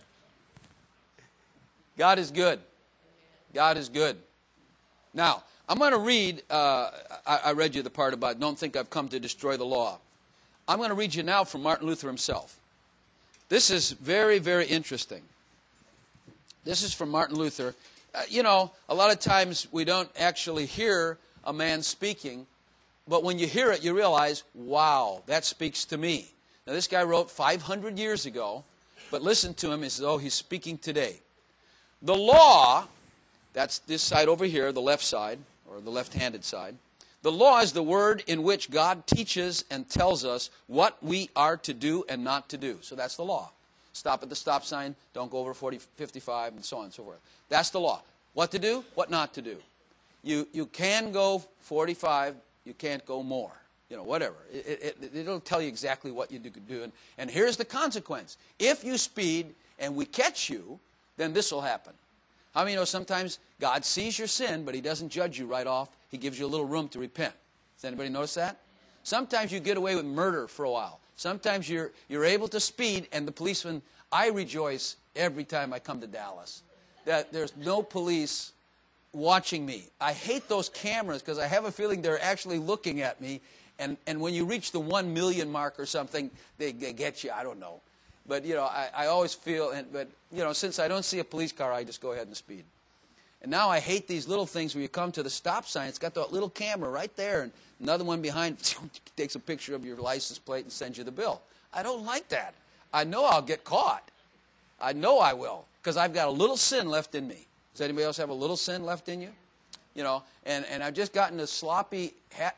God is good. God is good. Now, I'm going to read, I read you the part about don't think I've come to destroy the law. I'm going to read you now from Martin Luther himself. This is very, very interesting. This is from Martin Luther. A lot of times we don't actually hear a man speaking, but when you hear it, you realize, wow, that speaks to me. Now, this guy wrote 500 years ago, but listen to him as though he's speaking today. The law, that's this side over here, the left side, or the left-handed side. The law is the word in which God teaches and tells us what we are to do and not to do. So that's the law. Stop at the stop sign, don't go over 40, 55, and so on and so forth. That's the law. What to do, what not to do. You can go 45, you can't go more. Whatever. It'll tell you exactly what you could do. And here's the consequence. If you speed and we catch you, then this will happen. How many know sometimes God sees your sin, but He doesn't judge you right off. He gives you a little room to repent. Does anybody notice that? Sometimes you get away with murder for a while. Sometimes you're able to speed, and the policeman, I rejoice every time I come to Dallas that there's no police watching me. I hate those cameras because I have a feeling they're actually looking at me. And when you reach the 1 million mark or something, they get you. I don't know. But, I always feel, since I don't see a police car, I just go ahead and speed. And now I hate these little things where you come to the stop sign. It's got that little camera right there, and another one behind takes a picture of your license plate and sends you the bill. I don't like that. I know I'll get caught. I know I will, because I've got a little sin left in me. Does anybody else have a little sin left in you? And I've just gotten to sloppy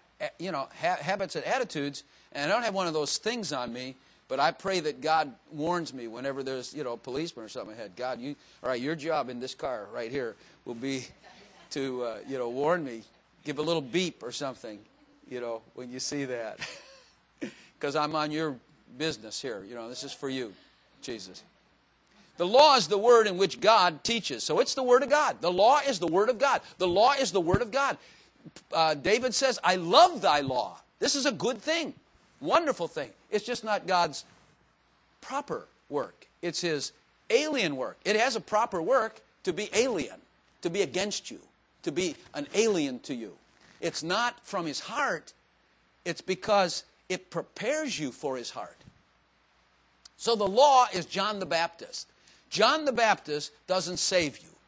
habits and attitudes, and I don't have one of those things on me, but I pray that God warns me whenever there's, a policeman or something ahead. God, all right, your job in this car right here will be to, warn me. Give a little beep or something, when you see that. Because I'm on your business here. This is for you, Jesus. The law is the word in which God teaches. So it's the Word of God. The law is the Word of God. The law is the Word of God. David says, I love thy law. This is a good thing. Wonderful thing. It's just not God's proper work. It's His alien work. It has a proper work to be alien, to be against you, to be an alien to you. It's not from His heart. It's because it prepares you for His heart. So the law is John the Baptist. John the Baptist doesn't save you.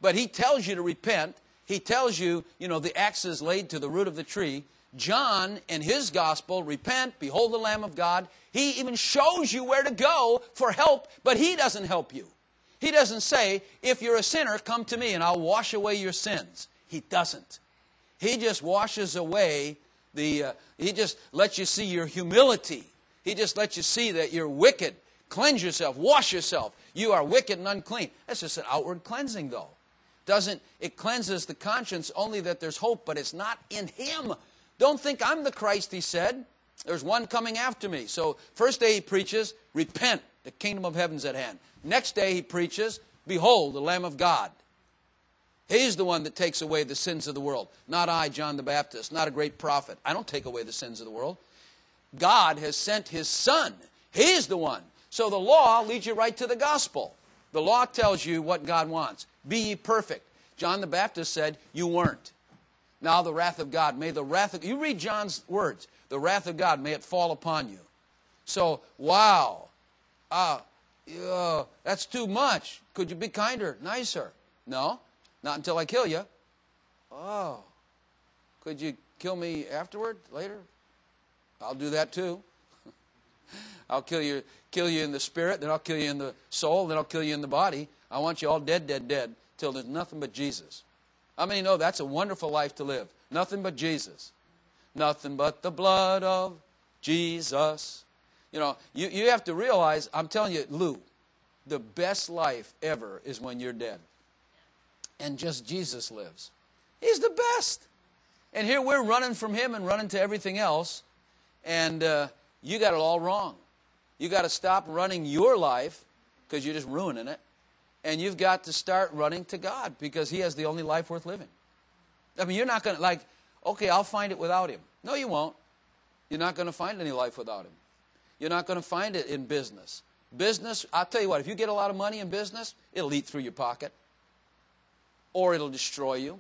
But he tells you to repent. He tells you, the axe is laid to the root of the tree. John, in his gospel, repent, behold the Lamb of God. He even shows you where to go for help, but he doesn't help you. He doesn't say, if you're a sinner, come to me and I'll wash away your sins. He doesn't. He just washes away he just lets you see your humility. He just lets you see that you're wicked. Cleanse yourself, wash yourself. You are wicked and unclean. That's just an outward cleansing, though. It cleanses the conscience only that there's hope, but it's not in him. Don't think I'm the Christ, he said. There's one coming after me. So first day he preaches, repent, the kingdom of heaven's at hand. Next day he preaches, behold, the Lamb of God. He's the one that takes away the sins of the world. Not I, John the Baptist, not a great prophet. I don't take away the sins of the world. God has sent his Son. He's the one. So the law leads you right to the gospel. The law tells you what God wants. Be ye perfect. John the Baptist said, you weren't. Now the wrath of God, you read John's words, the wrath of God, may it fall upon you. So, wow, that's too much. Could you be kinder, nicer? No, not until I kill you. Oh, could you kill me afterward, later? I'll do that too. I'll kill you in the spirit, then I'll kill you in the soul, then I'll kill you in the body. I want you all dead, dead, dead, till there's nothing but Jesus. How many know that's a wonderful life to live? Nothing but Jesus. Nothing but the blood of Jesus. You have to realize, I'm telling you, Lou, the best life ever is when you're dead. And just Jesus lives. He's the best. And here we're running from him and running to everything else. And you got it all wrong. You got to stop running your life because you're just ruining it. And you've got to start running to God because he has the only life worth living. I mean, you're not going to okay, I'll find it without him. No, you won't. You're not going to find any life without him. You're not going to find it in business. Business, I'll tell you what, if you get a lot of money in business, it'll eat through your pocket. Or it'll destroy you.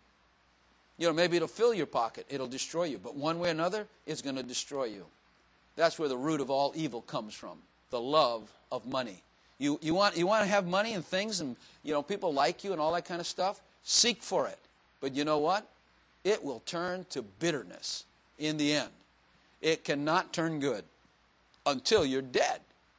Maybe it'll fill your pocket. It'll destroy you. But one way or another, it's going to destroy you. That's where the root of all evil comes from. The love of money. You want to have money and things and, people like you and all that kind of stuff? Seek for it. But you know what? It will turn to bitterness in the end. It cannot turn good until you're dead.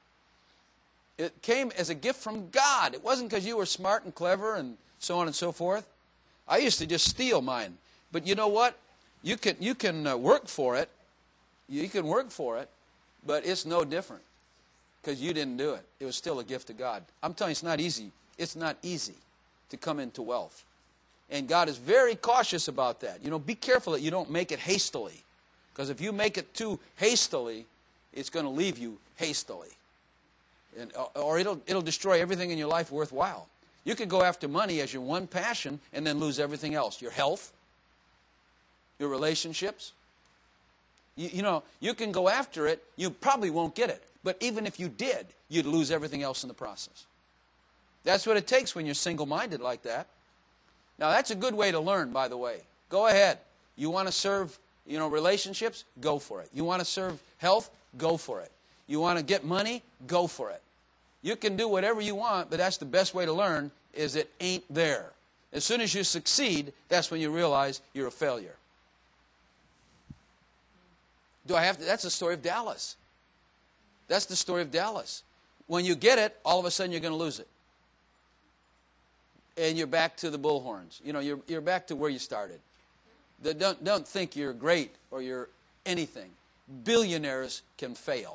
It came as a gift from God. It wasn't because you were smart and clever and so on and so forth. I used to just steal mine. But you know what? You can work for it. You can work for it, but it's no different because you didn't do it. It was still a gift of God. I'm telling you, it's not easy. It's not easy to come into wealth. And God is very cautious about that. Be careful that you don't make it hastily. Because if you make it too hastily, it's going to leave you hastily. Or it'll destroy everything in your life worthwhile. You could go after money as your one passion and then lose everything else. Your health, your relationships. You can go after it. You probably won't get it. But even if you did, you'd lose everything else in the process. That's what it takes when you're single-minded like that. Now, that's a good way to learn, by the way. Go ahead. You want to serve, relationships? Go for it. You want to serve health? Go for it. You want to get money? Go for it. You can do whatever you want, but that's the best way to learn, is it ain't there. As soon as you succeed, that's when you realize you're a failure. That's the story of Dallas. That's the story of Dallas. When you get it, all of a sudden you're going to lose it. And you're back to the bullhorns. You're back to where you started. Don't think you're great or you're anything. Billionaires can fail.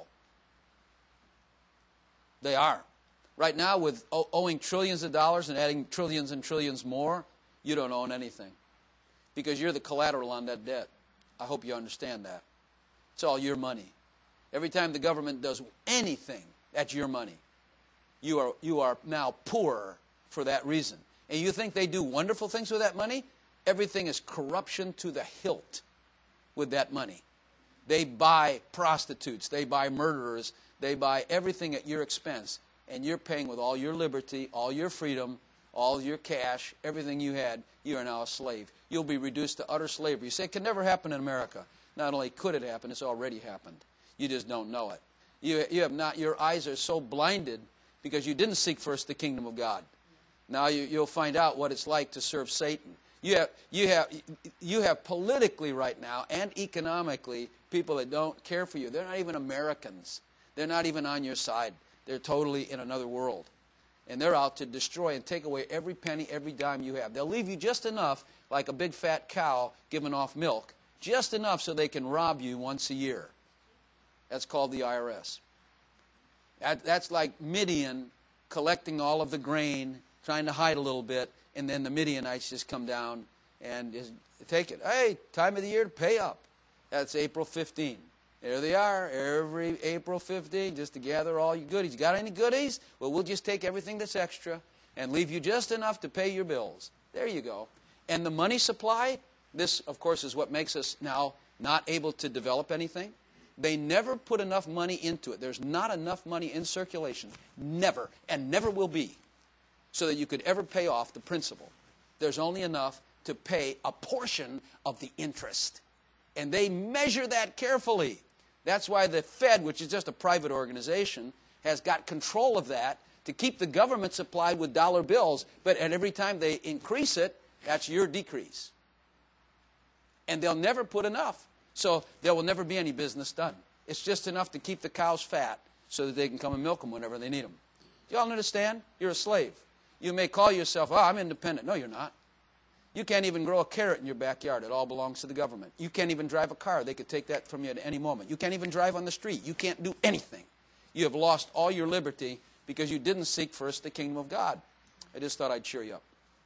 They are. Right now, with owing trillions of dollars and adding trillions and trillions more, you don't own anything. Because you're the collateral on that debt. I hope you understand that. It's all your money. Every time the government does anything, that's your money. You are now poorer for that reason. And you think they do wonderful things with that money? Everything is corruption to the hilt with that money. They buy prostitutes. They buy murderers. They buy everything at your expense. And you're paying with all your liberty, all your freedom, all your cash, everything you had. You are now a slave. You'll be reduced to utter slavery. You say it can never happen in America. Not only could it happen, it's already happened. You just don't know it. You have not. Your eyes are so blinded because you didn't seek first the kingdom of God. Now you'll find out what it's like to serve Satan. You have politically right now and economically people that don't care for you. They're not even Americans. They're not even on your side. They're totally in another world. And they're out to destroy and take away every penny, every dime you have. They'll leave you just enough, like a big fat cow giving off milk, just enough so they can rob you once a year. That's called the IRS. That's like Midian collecting all of the grain, trying to hide a little bit, and then the Midianites just come down and just take it. Hey, time of the year to pay up. That's April 15. There they are, every April 15, just to gather all your goodies. You got any goodies? Well, we'll just take everything that's extra and leave you just enough to pay your bills. There you go. And the money supply, this, of course, is what makes us now not able to develop anything. They never put enough money into it. There's not enough money in circulation. Never, and never will be, so that you could ever pay off the principal. There's only enough to pay a portion of the interest. And they measure that carefully. That's why the Fed, which is just a private organization, has got control of that to keep the government supplied with dollar bills, but at every time they increase it, that's your decrease. And they'll never put enough. So there will never be any business done. It's just enough to keep the cows fat so that they can come and milk them whenever they need them. Do you all understand? You're a slave. You may call yourself, oh, I'm independent. No, you're not. You can't even grow a carrot in your backyard. It all belongs to the government. You can't even drive a car. They could take that from you at any moment. You can't even drive on the street. You can't do anything. You have lost all your liberty because you didn't seek first the kingdom of God. I just thought I'd cheer you up.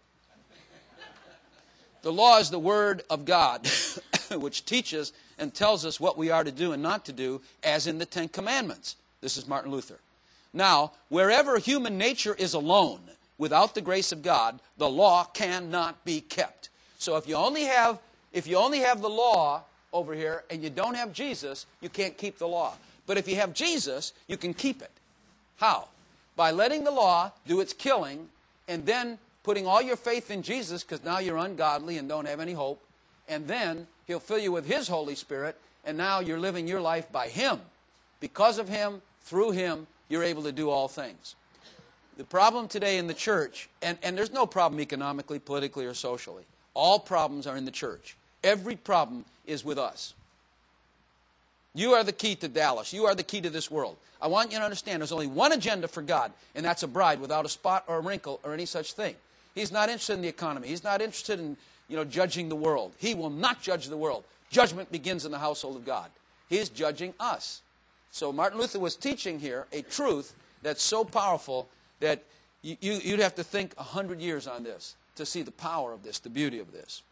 The law is the word of God, which teaches and tells us what we are to do and not to do, as in the Ten Commandments. This is Martin Luther. Now, wherever human nature is alone, without the grace of God, the law cannot be kept. So if you only have the law over here and you don't have Jesus, you can't keep the law. But if you have Jesus, you can keep it. How? By letting the law do its killing and then putting all your faith in Jesus, because now you're ungodly and don't have any hope, and then He'll fill you with His Holy Spirit, and now you're living your life by Him. Because of Him, through Him, you're able to do all things. The problem today in the church, and there's no problem economically, politically, or socially. All problems are in the church. Every problem is with us. You are the key to Dallas. You are the key to this world. I want you to understand there's only one agenda for God, and that's a bride without a spot or a wrinkle or any such thing. He's not interested in the economy. He's not interested in, judging the world. He will not judge the world. Judgment begins in the household of God. He is judging us. So Martin Luther was teaching here a truth that's so powerful that you'd have to think 100 years on this to see the power of this, the beauty of this.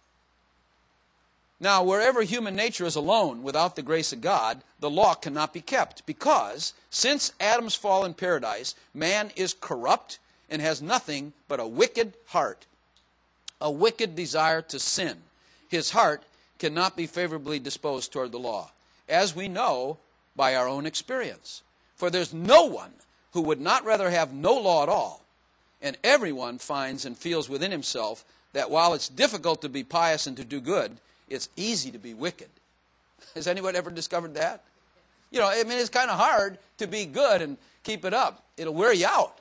Now, wherever human nature is alone without the grace of God, the law cannot be kept, because since Adam's fall in paradise, man is corrupt and has nothing but a wicked heart, a wicked desire to sin. His heart cannot be favorably disposed toward the law, as we know by our own experience. For there's no one who would not rather have no law at all, and everyone finds and feels within himself that while it's difficult to be pious and to do good, it's easy to be wicked. Has anyone ever discovered that? It's kind of hard to be good and keep it up. It'll wear you out.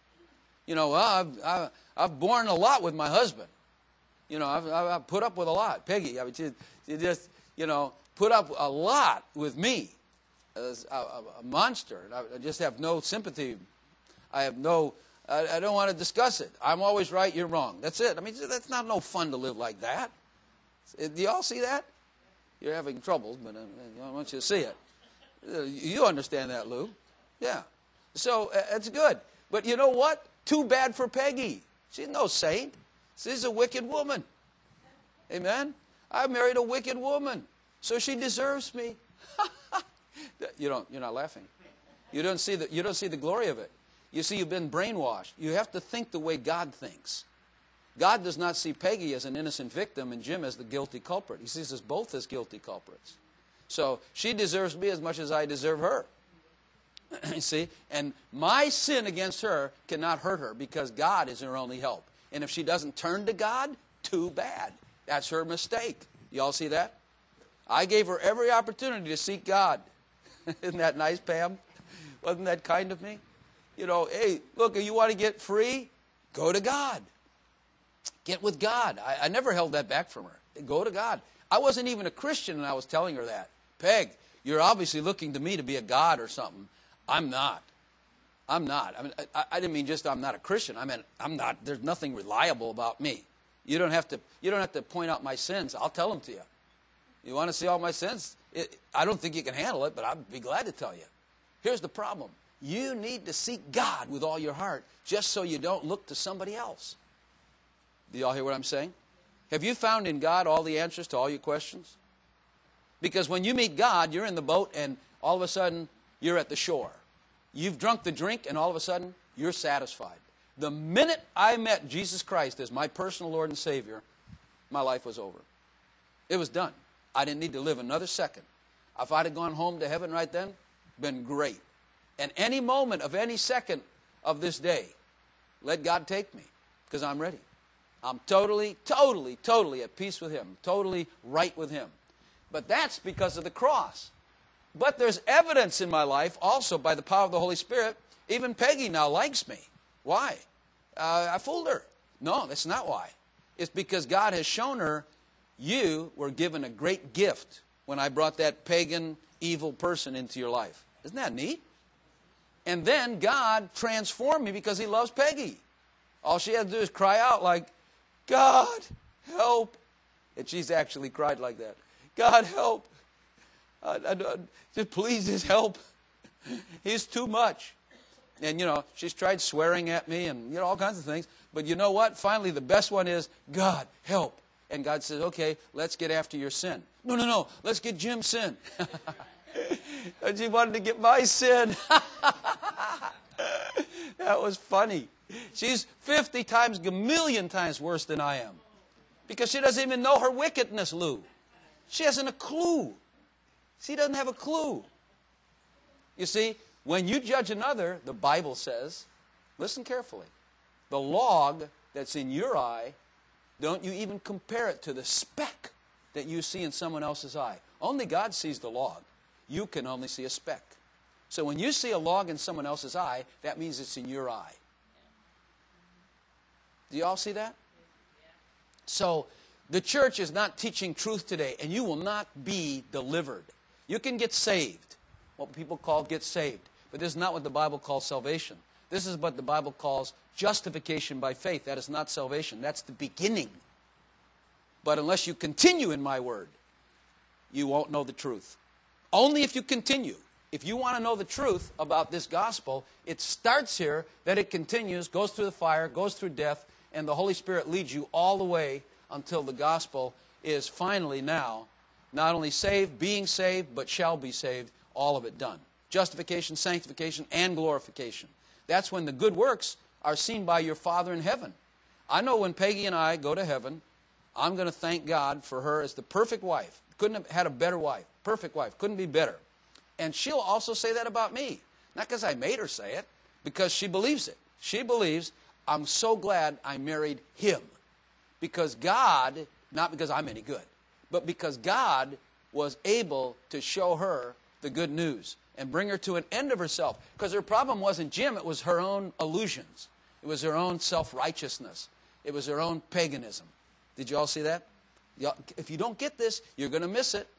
I've borne a lot with my husband. I've put up with a lot. Peggy, she just, put up a lot with me. As a monster. I just have no sympathy. I don't want to discuss it. I'm always right, you're wrong. That's it. That's not no fun to live like that. Do you all see that? You're having troubles, but I want you to see it. You understand that, Lou. Yeah. So it's good. But you know what? Too bad for Peggy. She's no saint. She's a wicked woman. Amen? I married a wicked woman, so she deserves me. You're not laughing. You don't see the glory of it. You see, you've been brainwashed. You have to think the way God thinks. God does not see Peggy as an innocent victim and Jim as the guilty culprit. He sees us both as guilty culprits. So she deserves me as much as I deserve her. You see? And my sin against her cannot hurt her because God is her only help. And if she doesn't turn to God, too bad. That's her mistake. You all see that? I gave her every opportunity to seek God. Isn't that nice, Pam? Wasn't that kind of me? Hey, look, you want to get free? Go to God. Get with God. I never held that back from her. Go to God. I wasn't even a Christian and I was telling her that. Peg, you're obviously looking to me to be a God or something. I'm not. I'm not. I mean, I didn't mean just I'm not a Christian. I meant I'm not. There's nothing reliable about me. You don't have to point out my sins. I'll tell them to you. You want to see all my sins? I don't think you can handle it, but I'd be glad to tell you. Here's the problem. You need to seek God with all your heart just so you don't look to somebody else. Do y'all hear what I'm saying? Have you found in God all the answers to all your questions? Because when you meet God, you're in the boat and all of a sudden you're at the shore. You've drunk the drink and all of a sudden you're satisfied. The minute I met Jesus Christ as my personal Lord and Savior, my life was over. It was done. I didn't need to live another second. If I'd have gone home to heaven right then, been great. And any moment of any second of this day, let God take me because I'm ready. I'm totally at peace with Him, totally right with Him. But that's because of the cross. But there's evidence in my life also by the power of the Holy Spirit. Even Peggy now likes me. Why? I fooled her. No, that's not why. It's because God has shown her you were given a great gift when I brought that pagan, evil person into your life. Isn't that neat? And then God transformed me because He loves Peggy. All she had to do is cry out like, God, help. And she's actually cried like that. God, help. Please, just help. He's too much. And, she's tried swearing at me and, all kinds of things. But you know what? Finally, the best one is, God, help. And God says, okay, let's get after your sin. No, let's get Jim's sin. And she wanted to get my sin. That was funny. She's 50 times, a million times worse than I am. Because she doesn't even know her wickedness, Lou. She hasn't a clue. She doesn't have a clue. You see, when you judge another, the Bible says, listen carefully, the log that's in your eye, don't you even compare it to the speck that you see in someone else's eye. Only God sees the log. You can only see a speck. So when you see a log in someone else's eye, that means it's in your eye. Do you all see that? So the church is not teaching truth today, and you will not be delivered. You can get saved, what people call get saved. But this is not what the Bible calls salvation. This is what the Bible calls justification by faith. That is not salvation. That's the beginning. But unless you continue in my word, you won't know the truth. Only if you continue. If you want to know the truth about this gospel, it starts here, then it continues, goes through the fire, goes through death, and the Holy Spirit leads you all the way until the gospel is finally now not only saved, being saved, but shall be saved, all of it done. Justification, sanctification, and glorification. That's when the good works are seen by your Father in heaven. I know when Peggy and I go to heaven, I'm going to thank God for her as the perfect wife. Couldn't have had a better wife. Perfect wife. Couldn't be better. And she'll also say that about me. Not because I made her say it, because she believes it. She believes, I'm so glad I married him. Because God, not because I'm any good, but because God was able to show her the good news and bring her to an end of herself. Because her problem wasn't Jim, it was her own illusions. It was her own self-righteousness. It was her own paganism. Did you all see that? If you don't get this, you're going to miss it.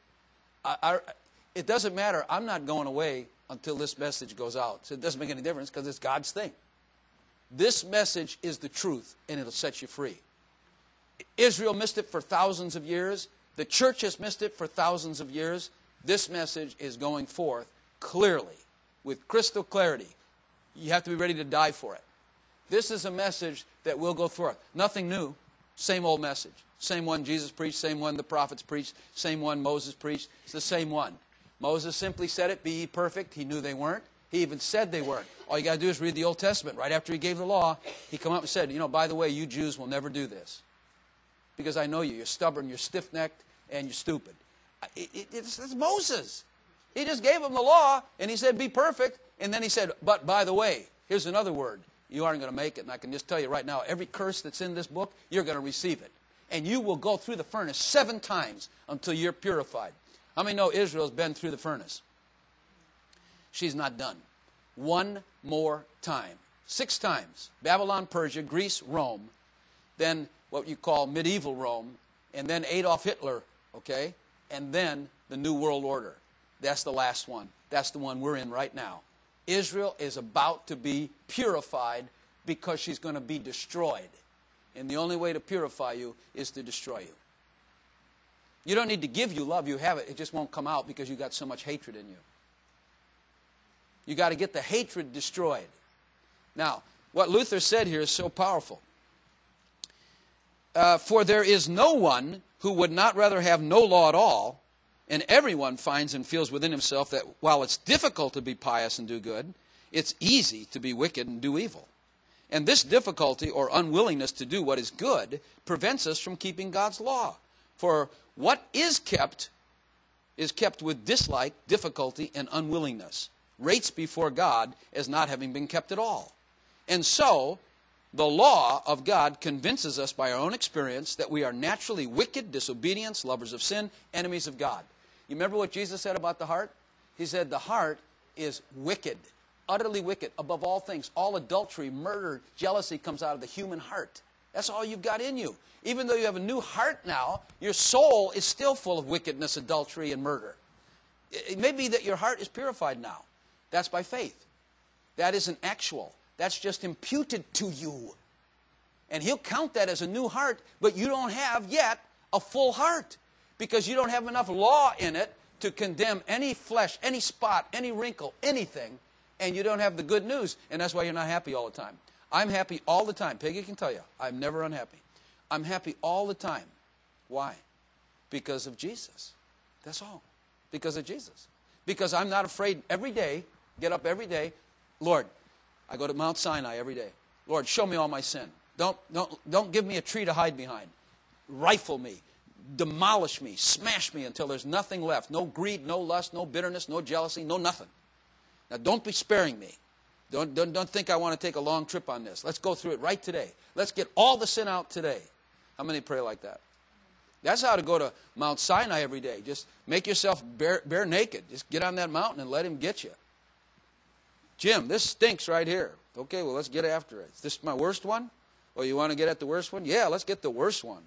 It doesn't matter. I'm not going away until this message goes out. So it doesn't make any difference because it's God's thing. This message is the truth, and it'll set you free. Israel missed it for thousands of years. The church has missed it for thousands of years. This message is going forth clearly, with crystal clarity. You have to be ready to die for it. This is a message that will go forth. Nothing new. Same old message. Same one Jesus preached, same one the prophets preached, same one Moses preached. It's the same one. Moses simply said it, be ye perfect. He knew they weren't. He even said they weren't. All you got to do is read the Old Testament. Right after he gave the law, he came up and said, by the way, you Jews will never do this. Because I know you. You're stubborn, you're stiff-necked, and you're stupid. It's Moses. He just gave them the law, and he said, be perfect. And then he said, but by the way, here's another word. You aren't going to make it. And I can just tell you right now, every curse that's in this book, you're going to receive it. And you will go through the furnace 7 times until you're purified. How many know Israel's been through the furnace? She's not done. 1 more time. 6 times. Babylon, Persia, Greece, Rome, then what you call medieval Rome, and then Adolf Hitler, okay, and then the New World Order. That's the last one. That's the one we're in right now. Israel is about to be purified because she's going to be destroyed. And the only way to purify you is to destroy you. You don't need to give you love. You have it. It just won't come out because you got so much hatred in you. You got to get the hatred destroyed. Now, what Luther said here is so powerful. For there is no one who would not rather have no law at all, and everyone finds and feels within himself that while it's difficult to be pious and do good, it's easy to be wicked and do evil. And this difficulty or unwillingness to do what is good prevents us from keeping God's law. For what is kept with dislike, difficulty, and unwillingness, rates before God as not having been kept at all. And so, the law of God convinces us by our own experience that we are naturally wicked, disobedient, lovers of sin, enemies of God. You remember what Jesus said about the heart? He said the heart is wicked, utterly wicked, above all things. All adultery, murder, jealousy comes out of the human heart. That's all you've got in you. Even though you have a new heart now, your soul is still full of wickedness, adultery, and murder. It may be that your heart is purified now. That's by faith. That isn't actual. That's just imputed to you. And He'll count that as a new heart, but you don't have yet a full heart because you don't have enough law in it to condemn any flesh, any spot, any wrinkle, anything, and you don't have the good news, and that's why you're not happy all the time. I'm happy all the time. Peggy can tell you, I'm never unhappy. I'm happy all the time. Why? Because of Jesus. That's all. Because of Jesus. Because I'm not afraid every day, get up every day, Lord, I go to Mount Sinai every day. Lord, show me all my sin. Don't give me a tree to hide behind. Rifle me. Demolish me. Smash me until there's nothing left. No greed, no lust, no bitterness, no jealousy, no nothing. Now, don't be sparing me. Don't think I want to take a long trip on this. Let's go through it right today. Let's get all the sin out today. How many pray like that? That's how to go to Mount Sinai every day. Just make yourself bare naked. Just get on that mountain and let Him get you. Jim, this stinks right here. Okay, well, let's get after it. Is this my worst one? Oh, you want to get at the worst one? Yeah, let's get the worst one.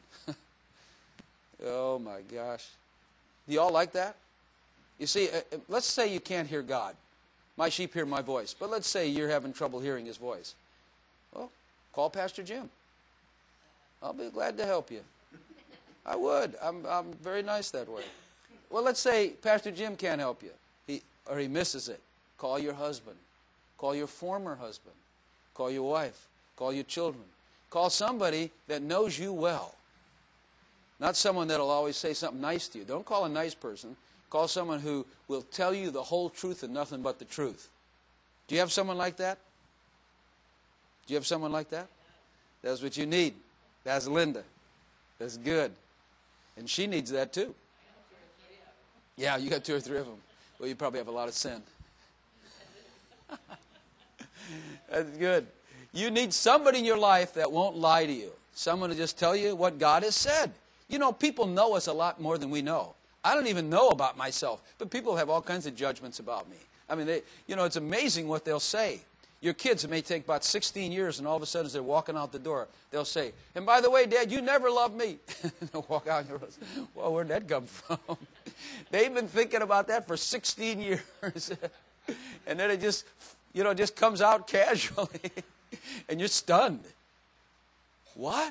Oh, my gosh. Do you all like that? You see, let's say you can't hear God. My sheep hear my voice. But let's say you're having trouble hearing His voice. Well, call Pastor Jim. I'll be glad to help you. I would. I'm very nice that way. Well, let's say Pastor Jim can't help you. He misses it. Call your husband. Call your former husband. Call your wife. Call your children. Call somebody that knows you well. Not someone that will always say something nice to you. Don't call a nice person. Call someone who will tell you the whole truth and nothing but the truth. Do you have someone like that? Do you have someone like that? That's what you need. That's Linda. That's good. And she needs that too. Yeah, you got 2 or 3 of them. Well, you probably have a lot of sin. That's good. You need somebody in your life that won't lie to you. Someone to just tell you what God has said. You know, people know us a lot more than we know. I don't even know about myself, but people have all kinds of judgments about me. I mean, it's amazing what they'll say. Your kids, it may take about 16 years, and all of a sudden as they're walking out the door, they'll say, and by the way, Dad, you never loved me. They'll walk out and you'll say, well, where'd that come from? They've been thinking about that for 16 years. And then it just comes out casually. And you're stunned. What?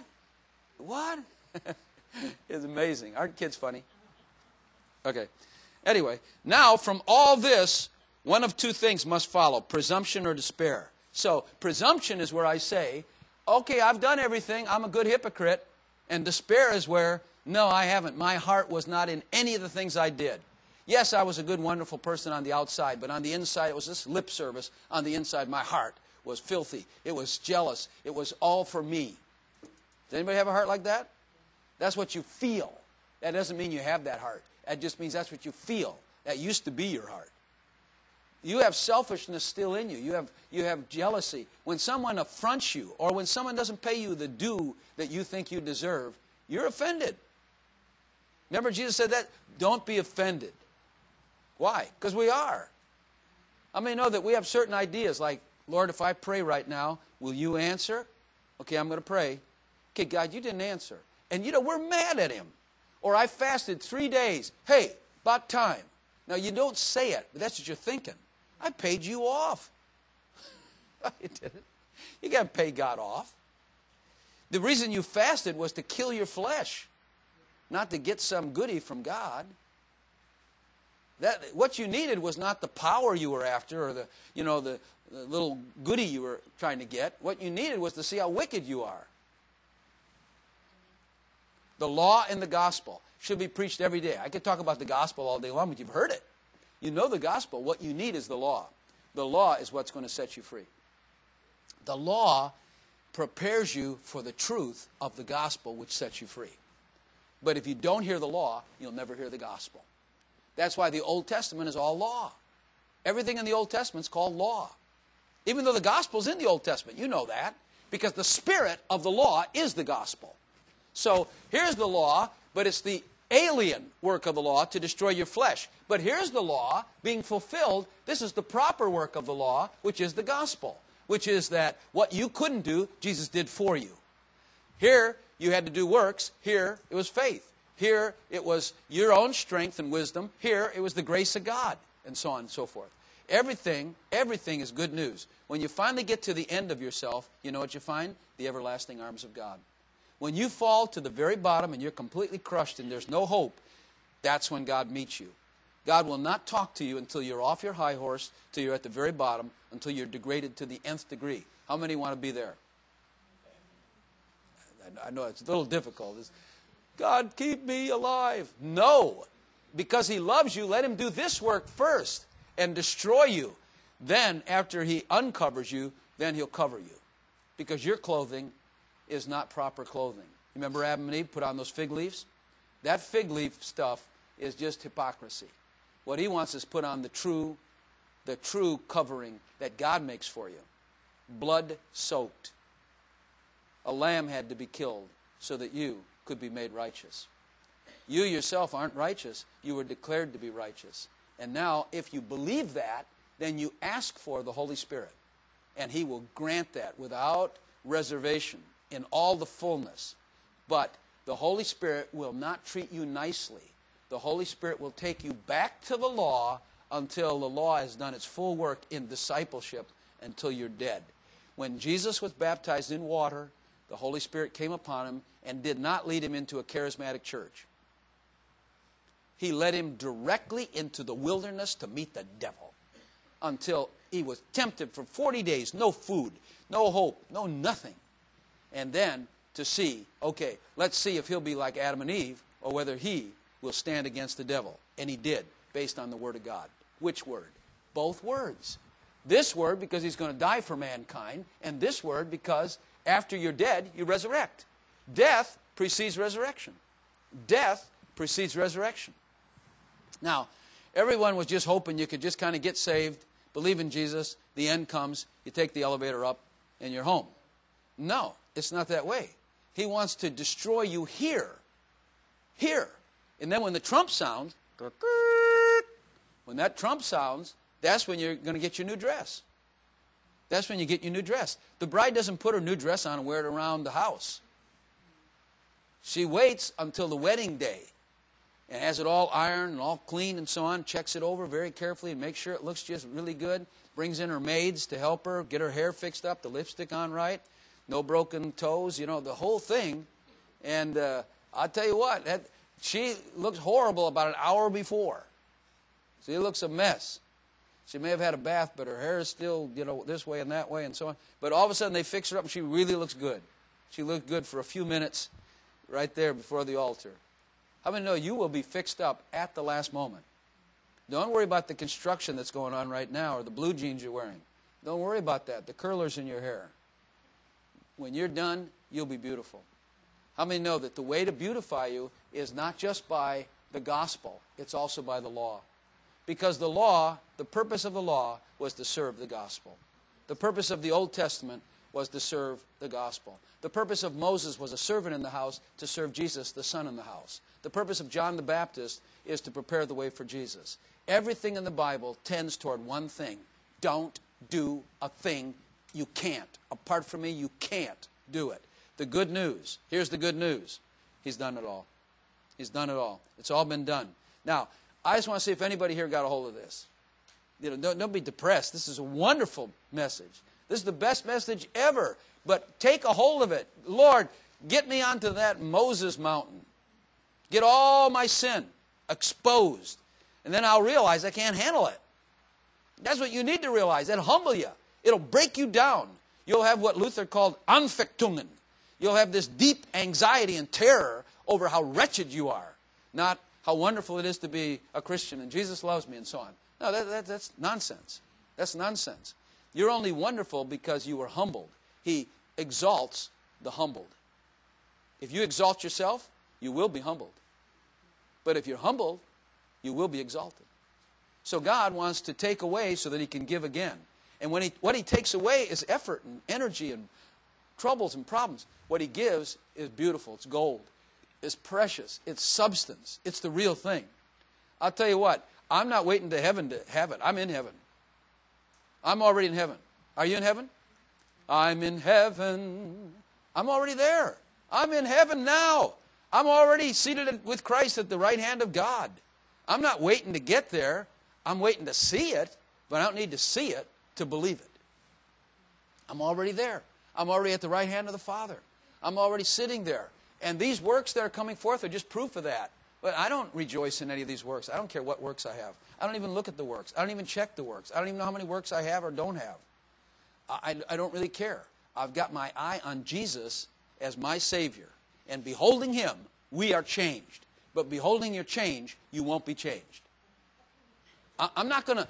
It's amazing. Aren't kids funny? Okay. Anyway, now from all this, one of 2 things must follow, presumption or despair. So presumption is where I say, okay, I've done everything, I'm a good hypocrite. And despair is where, no, I haven't. My heart was not in any of the things I did. Yes, I was a good, wonderful person on the outside, but on the inside, it was this lip service. On the inside, my heart was filthy. It was jealous. It was all for me. Does anybody have a heart like that? That's what you feel. That doesn't mean you have that heart. That just means that's what you feel. That used to be your heart. You have selfishness still in you. You have jealousy. When someone affronts you or when someone doesn't pay you the due that you think you deserve, you're offended. Remember Jesus said that? Don't be offended. Why? Because we are. I mean, know that we have certain ideas like Lord, if I pray right now, will you answer? Okay, I'm going to pray. Okay, God, you didn't answer. And, we're mad at him. Or I fasted 3 days. Hey, about time. Now, you don't say it, but that's what you're thinking. I paid you off. You didn't. You can't pay God off. The reason you fasted was to kill your flesh, not to get some goodie from God. What you needed was not the power you were after or the little goodie you were trying to get. What you needed was to see how wicked you are. The law and the gospel should be preached every day. I could talk about the gospel all day long, but you've heard it. You know the gospel. What you need is the law. The law is what's going to set you free. The law prepares you for the truth of the gospel, which sets you free. But if you don't hear the law, you'll never hear the gospel. That's why the Old Testament is all law. Everything in the Old Testament is called law. Even though the gospel is in the Old Testament, you know that, because the spirit of the law is the gospel. So here's the law, but it's the alien work of the law to destroy your flesh. But here's the law being fulfilled. This is the proper work of the law, which is the gospel, which is that what you couldn't do, Jesus did for you. Here, you had to do works. Here, it was faith. Here, it was your own strength and wisdom. Here, it was the grace of God, and so on and so forth. Everything is good news. When you finally get to the end of yourself, you know what you find? The everlasting arms of God. When you fall to the very bottom and you're completely crushed and there's no hope, that's when God meets you. God will not talk to you until you're off your high horse, till you're at the very bottom, until you're degraded to the nth degree. How many want to be there? I know it's a little difficult. God, keep me alive. No, because he loves you, let him do this work first and destroy you. Then, after he uncovers you, then he'll cover you. Because your clothing is not proper clothing. Remember Adam and Eve put on those fig leaves? That fig leaf stuff is just hypocrisy. What he wants is put on the true covering that God makes for you. Blood-soaked. A lamb had to be killed so that you could be made righteous. You yourself aren't righteous. You were declared to be righteous. And now, if you believe that, then you ask for the Holy Spirit. And he will grant that without reservation in all the fullness. But the Holy Spirit will not treat you nicely. The Holy Spirit will take you back to the law until the law has done its full work in discipleship until you're dead. When Jesus was baptized in water, the Holy Spirit came upon him and did not lead him into a charismatic church. He led him directly into the wilderness to meet the devil until he was tempted for 40 days, no food, no hope, no nothing. And then to see, okay, let's see if he'll be like Adam and Eve or whether he will stand against the devil. And he did, based on the Word of God. Which word? Both words. This word because he's going to die for mankind, and this word because after you're dead, you resurrect. Death precedes resurrection. Death precedes resurrection. Now, everyone was just hoping you could just kind of get saved, believe in Jesus, the end comes, you take the elevator up, and you're home. No, it's not that way. He wants to destroy you here. Here. And then when the trump sounds, when that trump sounds, that's when you're going to get your new dress. That's when you get your new dress. The bride doesn't put her new dress on and wear it around the house. She waits until the wedding day and has it all ironed and all clean and so on, checks it over very carefully and makes sure it looks just really good, brings in her maids to help her, get her hair fixed up, the lipstick on right, no broken toes, the whole thing. And I'll tell you what, she looks horrible about an hour before. She looks a mess. She may have had a bath, but her hair is still, this way and that way and so on. But all of a sudden they fix her up and she really looks good. She looked good for a few minutes right there before the altar. How many know you will be fixed up at the last moment? Don't worry about the construction that's going on right now or the blue jeans you're wearing. Don't worry about that, the curlers in your hair. When you're done, you'll be beautiful. How many know that the way to beautify you is not just by the gospel, it's also by the law? Because the law, the purpose of the law was to serve the gospel. The purpose of the Old Testament was to serve the gospel. The purpose of Moses was a servant in the house to serve Jesus, the Son in the house. The purpose of John the Baptist is to prepare the way for Jesus. Everything in the Bible tends toward one thing. Don't do a thing. You can't. Apart from me, you can't do it. The good news, here's the good news. He's done it all. He's done it all. It's all been done. Now, I just want to see if anybody here got a hold of this. Don't be depressed. This is a wonderful message. This is the best message ever. But take a hold of it. Lord, get me onto that Moses mountain. Get all my sin exposed. And then I'll realize I can't handle it. That's what you need to realize. It'll humble you. It'll break you down. You'll have what Luther called Anfechtungen. You'll have this deep anxiety and terror over how wretched you are. Not how wonderful it is to be a Christian and Jesus loves me and so on. No, that's nonsense. That's nonsense. You're only wonderful because you were humbled. He exalts the humbled. If you exalt yourself, you will be humbled. But if you're humbled, you will be exalted. So God wants to take away so that He can give again. And what He takes away is effort and energy and troubles and problems. What He gives is beautiful. It's gold. It's precious. It's substance. It's the real thing. I'll tell you what. I'm not waiting to heaven to have it. I'm in heaven. I'm already in heaven. Are you in heaven? I'm in heaven. I'm already there. I'm in heaven now. I'm already seated with Christ at the right hand of God. I'm not waiting to get there. I'm waiting to see it, but I don't need to see it to believe it. I'm already there. I'm already at the right hand of the Father. I'm already sitting there. And these works that are coming forth are just proof of that. But I don't rejoice in any of these works. I don't care what works I have. I don't even look at the works. I don't even check the works. I don't even know how many works I have or don't have. I don't really care. I've got my eye on Jesus as my Savior. And beholding Him, we are changed. But beholding your change, you won't be changed. I'm just going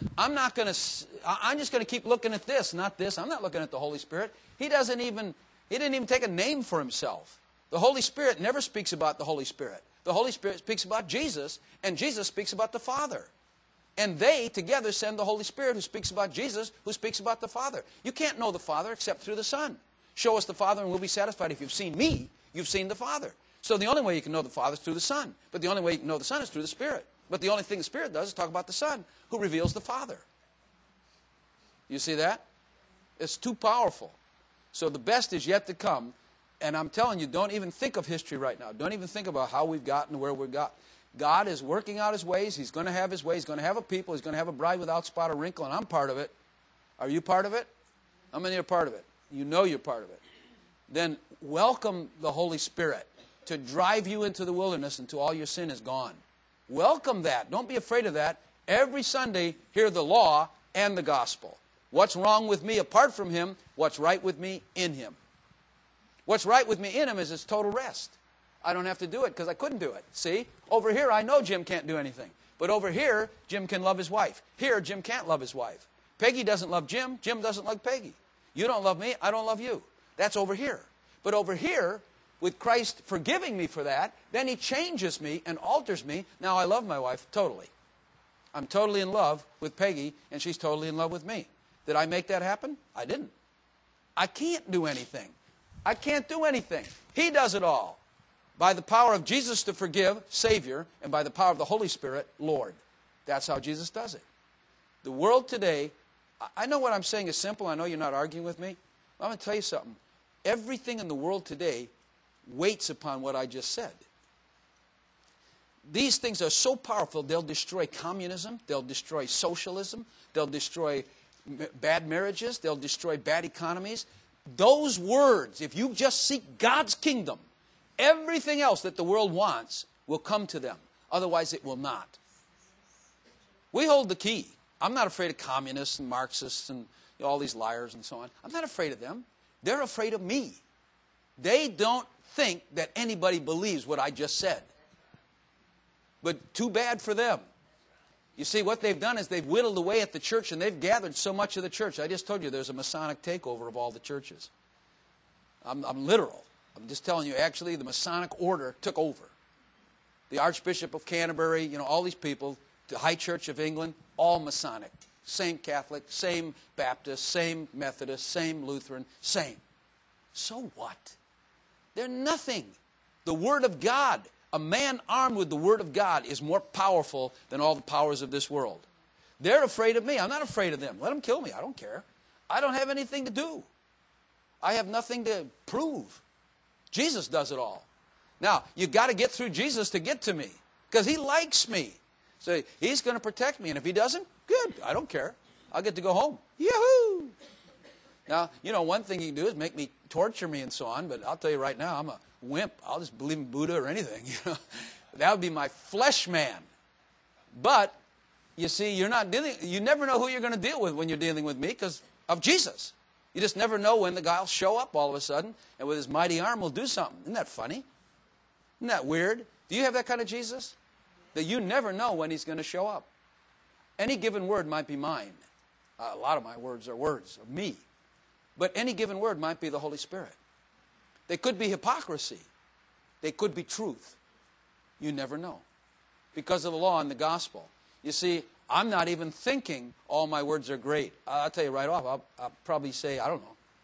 to keep looking at this, not this. I'm not looking at the Holy Spirit. He didn't even take a name for Himself. The Holy Spirit never speaks about the Holy Spirit. The Holy Spirit speaks about Jesus, and Jesus speaks about the Father. And they together send the Holy Spirit who speaks about Jesus, who speaks about the Father. You can't know the Father except through the Son. Show us the Father and we'll be satisfied. If you've seen me, you've seen the Father. So the only way you can know the Father is through the Son. But the only way you can know the Son is through the Spirit. But the only thing the Spirit does is talk about the Son, who reveals the Father. You see that? It's too powerful. So the best is yet to come. And I'm telling you, don't even think of history right now. Don't even think about how we've gotten to where we've got. God is working out His ways. He's going to have His way. He's going to have a people. He's going to have a bride without spot or wrinkle, and I'm part of it. Are you part of it? How many are part of it? You know you're part of it. Then welcome the Holy Spirit to drive you into the wilderness until all your sin is gone. Welcome that. Don't be afraid of that. Every Sunday, hear the law and the gospel. What's wrong with me apart from Him? What's right with me in Him? What's right with me in Him is His total rest. I don't have to do it because I couldn't do it. See? Over here, I know Jim can't do anything. But over here, Jim can love his wife. Here, Jim can't love his wife. Peggy doesn't love Jim. Jim doesn't like Peggy. You don't love me. I don't love you. That's over here. But over here, with Christ forgiving me for that, then He changes me and alters me. Now I love my wife totally. I'm totally in love with Peggy, and she's totally in love with me. Did I make that happen? I didn't. I can't do anything. I can't do anything. He does it all. By the power of Jesus to forgive, Savior, and by the power of the Holy Spirit, Lord. That's how Jesus does it. The world today, I know what I'm saying is simple. I know you're not arguing with me. I'm going to tell you something. Everything in the world today waits upon what I just said. These things are so powerful, they'll destroy communism, they'll destroy socialism, they'll destroy bad marriages, they'll destroy bad economies. Those words, if you just seek God's kingdom, everything else that the world wants will come to them. Otherwise, it will not. We hold the key. I'm not afraid of communists and Marxists and all these liars and so on. I'm not afraid of them. They're afraid of me. They don't think that anybody believes what I just said. But too bad for them. You see, what they've done is they've whittled away at the church, and they've gathered so much of the church. I just told you there's a Masonic takeover of all the churches. I'm literal. I'm just telling you, actually, the Masonic order took over. The Archbishop of Canterbury, all these people, the High Church of England, all Masonic. Same Catholic, same Baptist, same Methodist, same Lutheran, same. So what? They're nothing. The Word of God, a man armed with the Word of God is more powerful than all the powers of this world. They're afraid of me. I'm not afraid of them. Let them kill me. I don't care. I don't have anything to do. I have nothing to prove. Jesus does it all. Now, you've got to get through Jesus to get to me, because he likes me. So he's going to protect me, and if he doesn't, good. I don't care. I'll get to go home. Yahoo! Now, one thing he can do is make me torture me and so on, but I'll tell you right now, I'm a wimp. I'll just believe in Buddha or anything. That would be my flesh man. But, you see, you never know who you're going to deal with when you're dealing with me because of Jesus. You just never know when the guy will show up all of a sudden and with his mighty arm will do something. Isn't that funny? Isn't that weird? Do you have that kind of Jesus? That you never know when he's going to show up. Any given word might be mine. A lot of my words are words of me. But any given word might be the Holy Spirit. They could be hypocrisy. They could be truth. You never know. Because of the law and the gospel. You see, I'm not even thinking all my words are great. I'll tell you right off, I'll probably say, I don't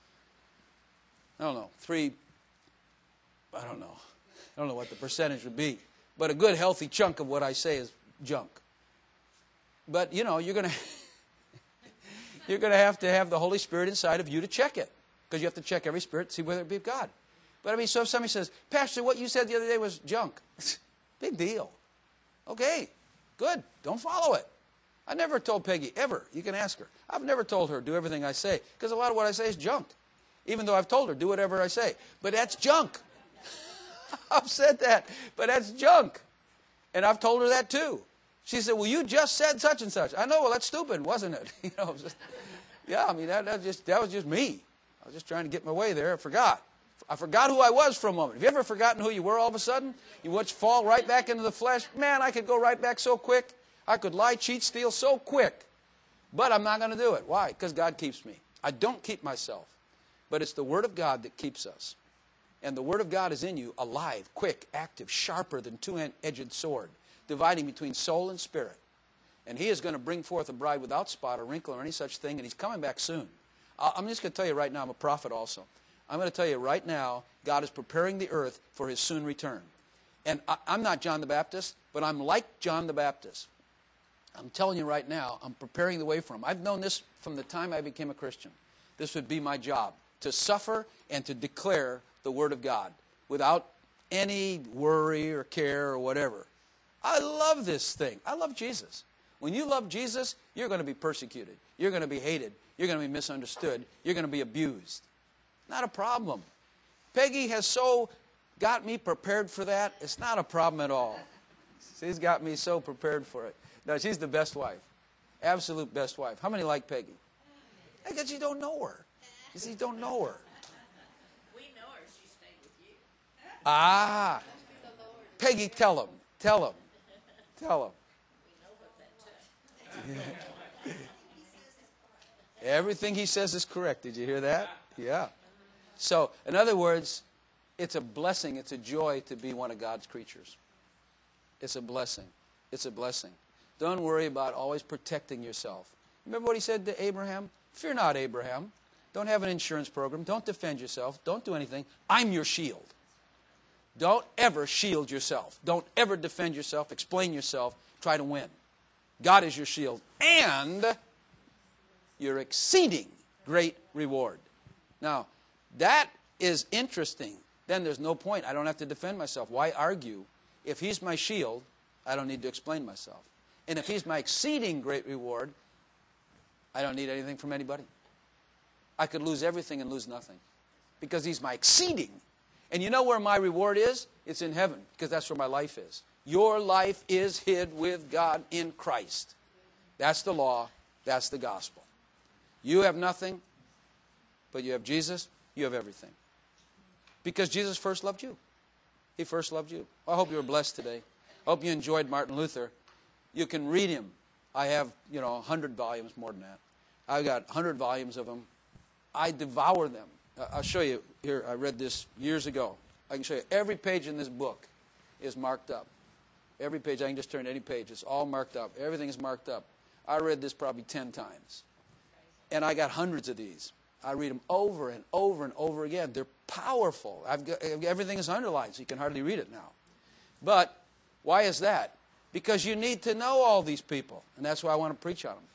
know, 3, I don't know what the percentage would be. But a good healthy chunk of what I say is junk. But, you're going to... You're going to have the Holy Spirit inside of you to check it. Because you have to check every spirit to see whether it be of God. But so if somebody says, Pastor, what you said the other day was junk. Big deal. Okay, good. Don't follow it. I never told Peggy, ever. You can ask her. I've never told her, do everything I say. Because a lot of what I say is junk. Even though I've told her, do whatever I say. But that's junk. I've said that. But that's junk. And I've told her that too. She said, well, you just said such and such. I know, well, that's stupid, wasn't it? That was just me. I was just trying to get my way there. I forgot who I was for a moment. Have you ever forgotten who you were all of a sudden? You would fall right back into the flesh. Man, I could go right back so quick. I could lie, cheat, steal so quick. But I'm not going to do it. Why? Because God keeps me. I don't keep myself. But it's the Word of God that keeps us. And the Word of God is in you, alive, quick, active, sharper than two-edged sword, dividing between soul and spirit. And he is going to bring forth a bride without spot or wrinkle or any such thing, and he's coming back soon. I'm just going to tell you right now, I'm a prophet also. I'm going to tell you right now, God is preparing the earth for his soon return. And I'm not John the Baptist, but I'm like John the Baptist. I'm telling you right now, I'm preparing the way for him. I've known this from the time I became a Christian. This would be my job, to suffer and to declare the Word of God without any worry or care or whatever. I love this thing. I love Jesus. When you love Jesus, you're going to be persecuted. You're going to be hated. You're going to be misunderstood. You're going to be abused. Not a problem. Peggy has so got me prepared for that. It's not a problem at all. She's got me so prepared for it. No, she's the best wife. Absolute best wife. How many like Peggy? I guess you don't know her. You see, you don't know her. We know her. She stayed with you. Ah. Peggy, tell him. Tell him. Tell him. We know what that took. Everything he says is correct. Did you hear that? Yeah. So, in other words, it's a blessing, it's a joy to be one of God's creatures. It's a blessing. It's a blessing. Don't worry about always protecting yourself. Remember what he said to Abraham? Fear not, Abraham. Don't have an insurance program. Don't defend yourself. Don't do anything. I'm your shield. Don't ever shield yourself. Don't ever defend yourself, explain yourself, try to win. God is your shield and your exceeding great reward. Now, that is interesting. Then there's no point. I don't have to defend myself. Why argue? If he's my shield, I don't need to explain myself. And if he's my exceeding great reward, I don't need anything from anybody. I could lose everything and lose nothing because he's my exceeding. And you know where my reward is? It's in heaven because that's where my life is. Your life is hid with God in Christ. That's the law. That's the gospel. You have nothing, but you have Jesus. You have everything. Because Jesus first loved you. He first loved you. I hope you were blessed today. I hope you enjoyed Martin Luther. You can read him. I have, 100 volumes, more than that. I've got 100 volumes of them. I devour them. I'll show you here. I read this years ago. I can show you every page in this book is marked up. Every page. I can just turn any page. It's all marked up. Everything is marked up. I read this probably 10 times. And I got hundreds of these. I read them over and over and over again. They're powerful. Everything is underlined, so you can hardly read it now. But why is that? Because you need to know all these people. And that's why I want to preach on them.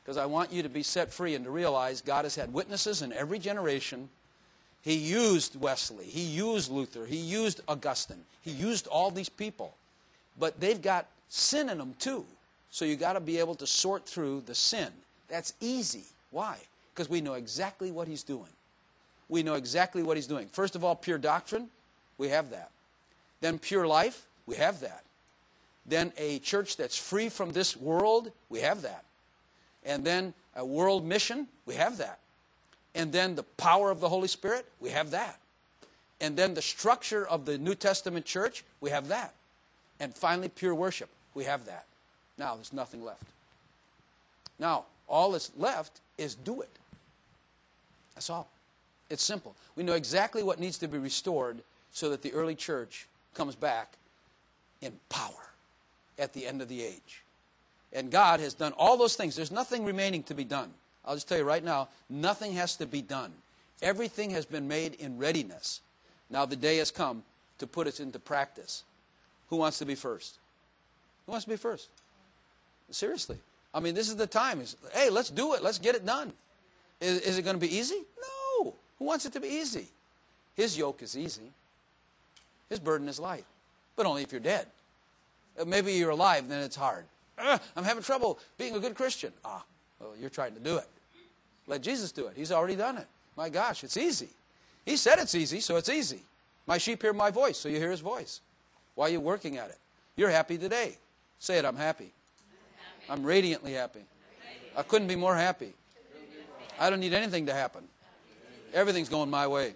because I want you to be set free and to realize God has had witnesses in every generation. He used Wesley. He used Luther. He used Augustine. He used all these people. But they've got sin in them too. So you got to be able to sort through the sin. That's easy. Why? Because we know exactly what he's doing. We know exactly what he's doing. First of all, pure doctrine, we have that. Then pure life, we have that. Then a church that's free from this world, we have that. And then a world mission, we have that. And then the power of the Holy Spirit, we have that. And then the structure of the New Testament church, we have that. And finally, pure worship, we have that. Now, there's nothing left. Now, all that's left is do it. That's all. It's simple. We know exactly what needs to be restored so that the early church comes back in power at the end of the age. And God has done all those things. There's nothing remaining to be done. I'll just tell you right now, nothing has to be done. Everything has been made in readiness. Now the day has come to put it into practice. Who wants to be first? Who wants to be first? Seriously. I mean, this is the time. Hey, let's do it. Let's get it done. Is it going to be easy? No. Who wants it to be easy? His yoke is easy. His burden is light. But only if you're dead. Maybe you're alive, then it's hard. I'm having trouble being a good Christian. Well, you're trying to do it. Let Jesus do it. He's already done it. My gosh, it's easy. He said it's easy, so it's easy. My sheep hear my voice, so you hear his voice. Why are you working at it? You're happy today. Say it, I'm happy. I'm radiantly happy. I couldn't be more happy. I don't need anything to happen. Everything's going my way.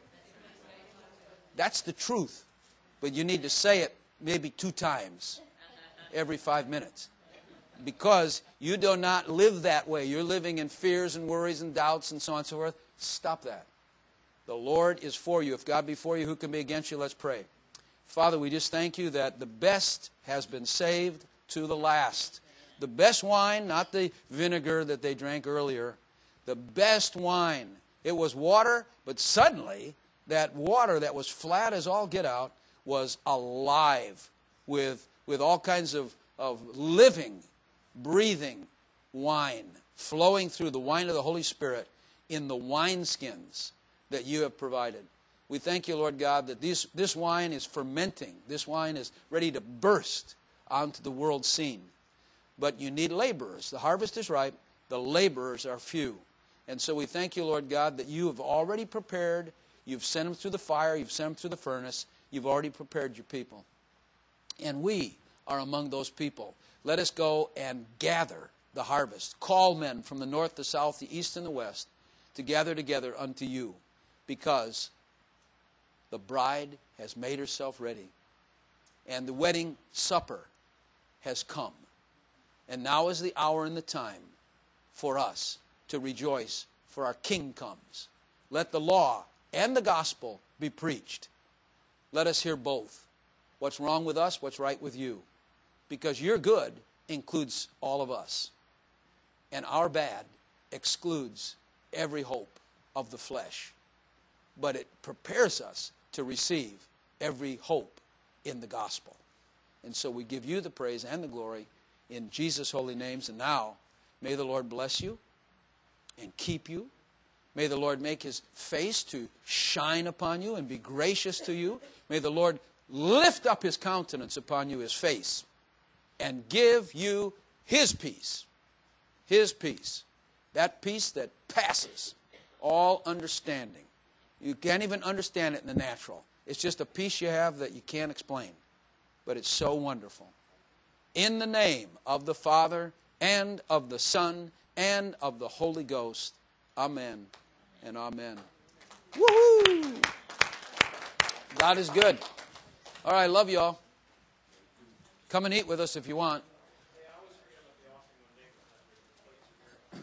That's the truth. But you need to say it maybe 2 times every 5 minutes. Because you do not live that way. You're living in fears and worries and doubts and so on and so forth. Stop that. The Lord is for you. If God be for you, who can be against you? Let's pray. Father, we just thank you that the best has been saved to the last. The best wine, not the vinegar that they drank earlier. The best wine. It was water, but suddenly that water that was flat as all get out was alive with all kinds of living, breathing wine flowing through the wine of the Holy Spirit in the wineskins that you have provided. We thank you, Lord God, that this wine is fermenting. This wine is ready to burst onto the world scene. But you need laborers. The harvest is ripe. The laborers are few. And so we thank you, Lord God, that you have already prepared. You've sent them through the fire. You've sent them through the furnace. You've already prepared your people. And we are among those people. Let us go and gather the harvest. Call men from the north, the south, the east, and the west to gather together unto you, because the bride has made herself ready, and the wedding supper has come. And now is the hour and the time for us to rejoice, for our King comes. Let the law and the gospel be preached. Let us hear both. What's wrong with us, what's right with you. Because your good includes all of us. And our bad excludes every hope of the flesh. But it prepares us to receive every hope in the gospel. And so we give you the praise and the glory in Jesus' holy names. And now, may the Lord bless you and keep you. May the Lord make his face to shine upon you and be gracious to you. May the Lord lift up his countenance upon you, his face, and give you his peace. His peace. That peace that passes all understanding. You can't even understand it in the natural. It's just a peace you have that you can't explain. But it's so wonderful. In the name of the Father, and of the Son, and of the Holy Ghost. Amen and amen. Woohoo! God is good. All right, love y'all. Come and eat with us if you want.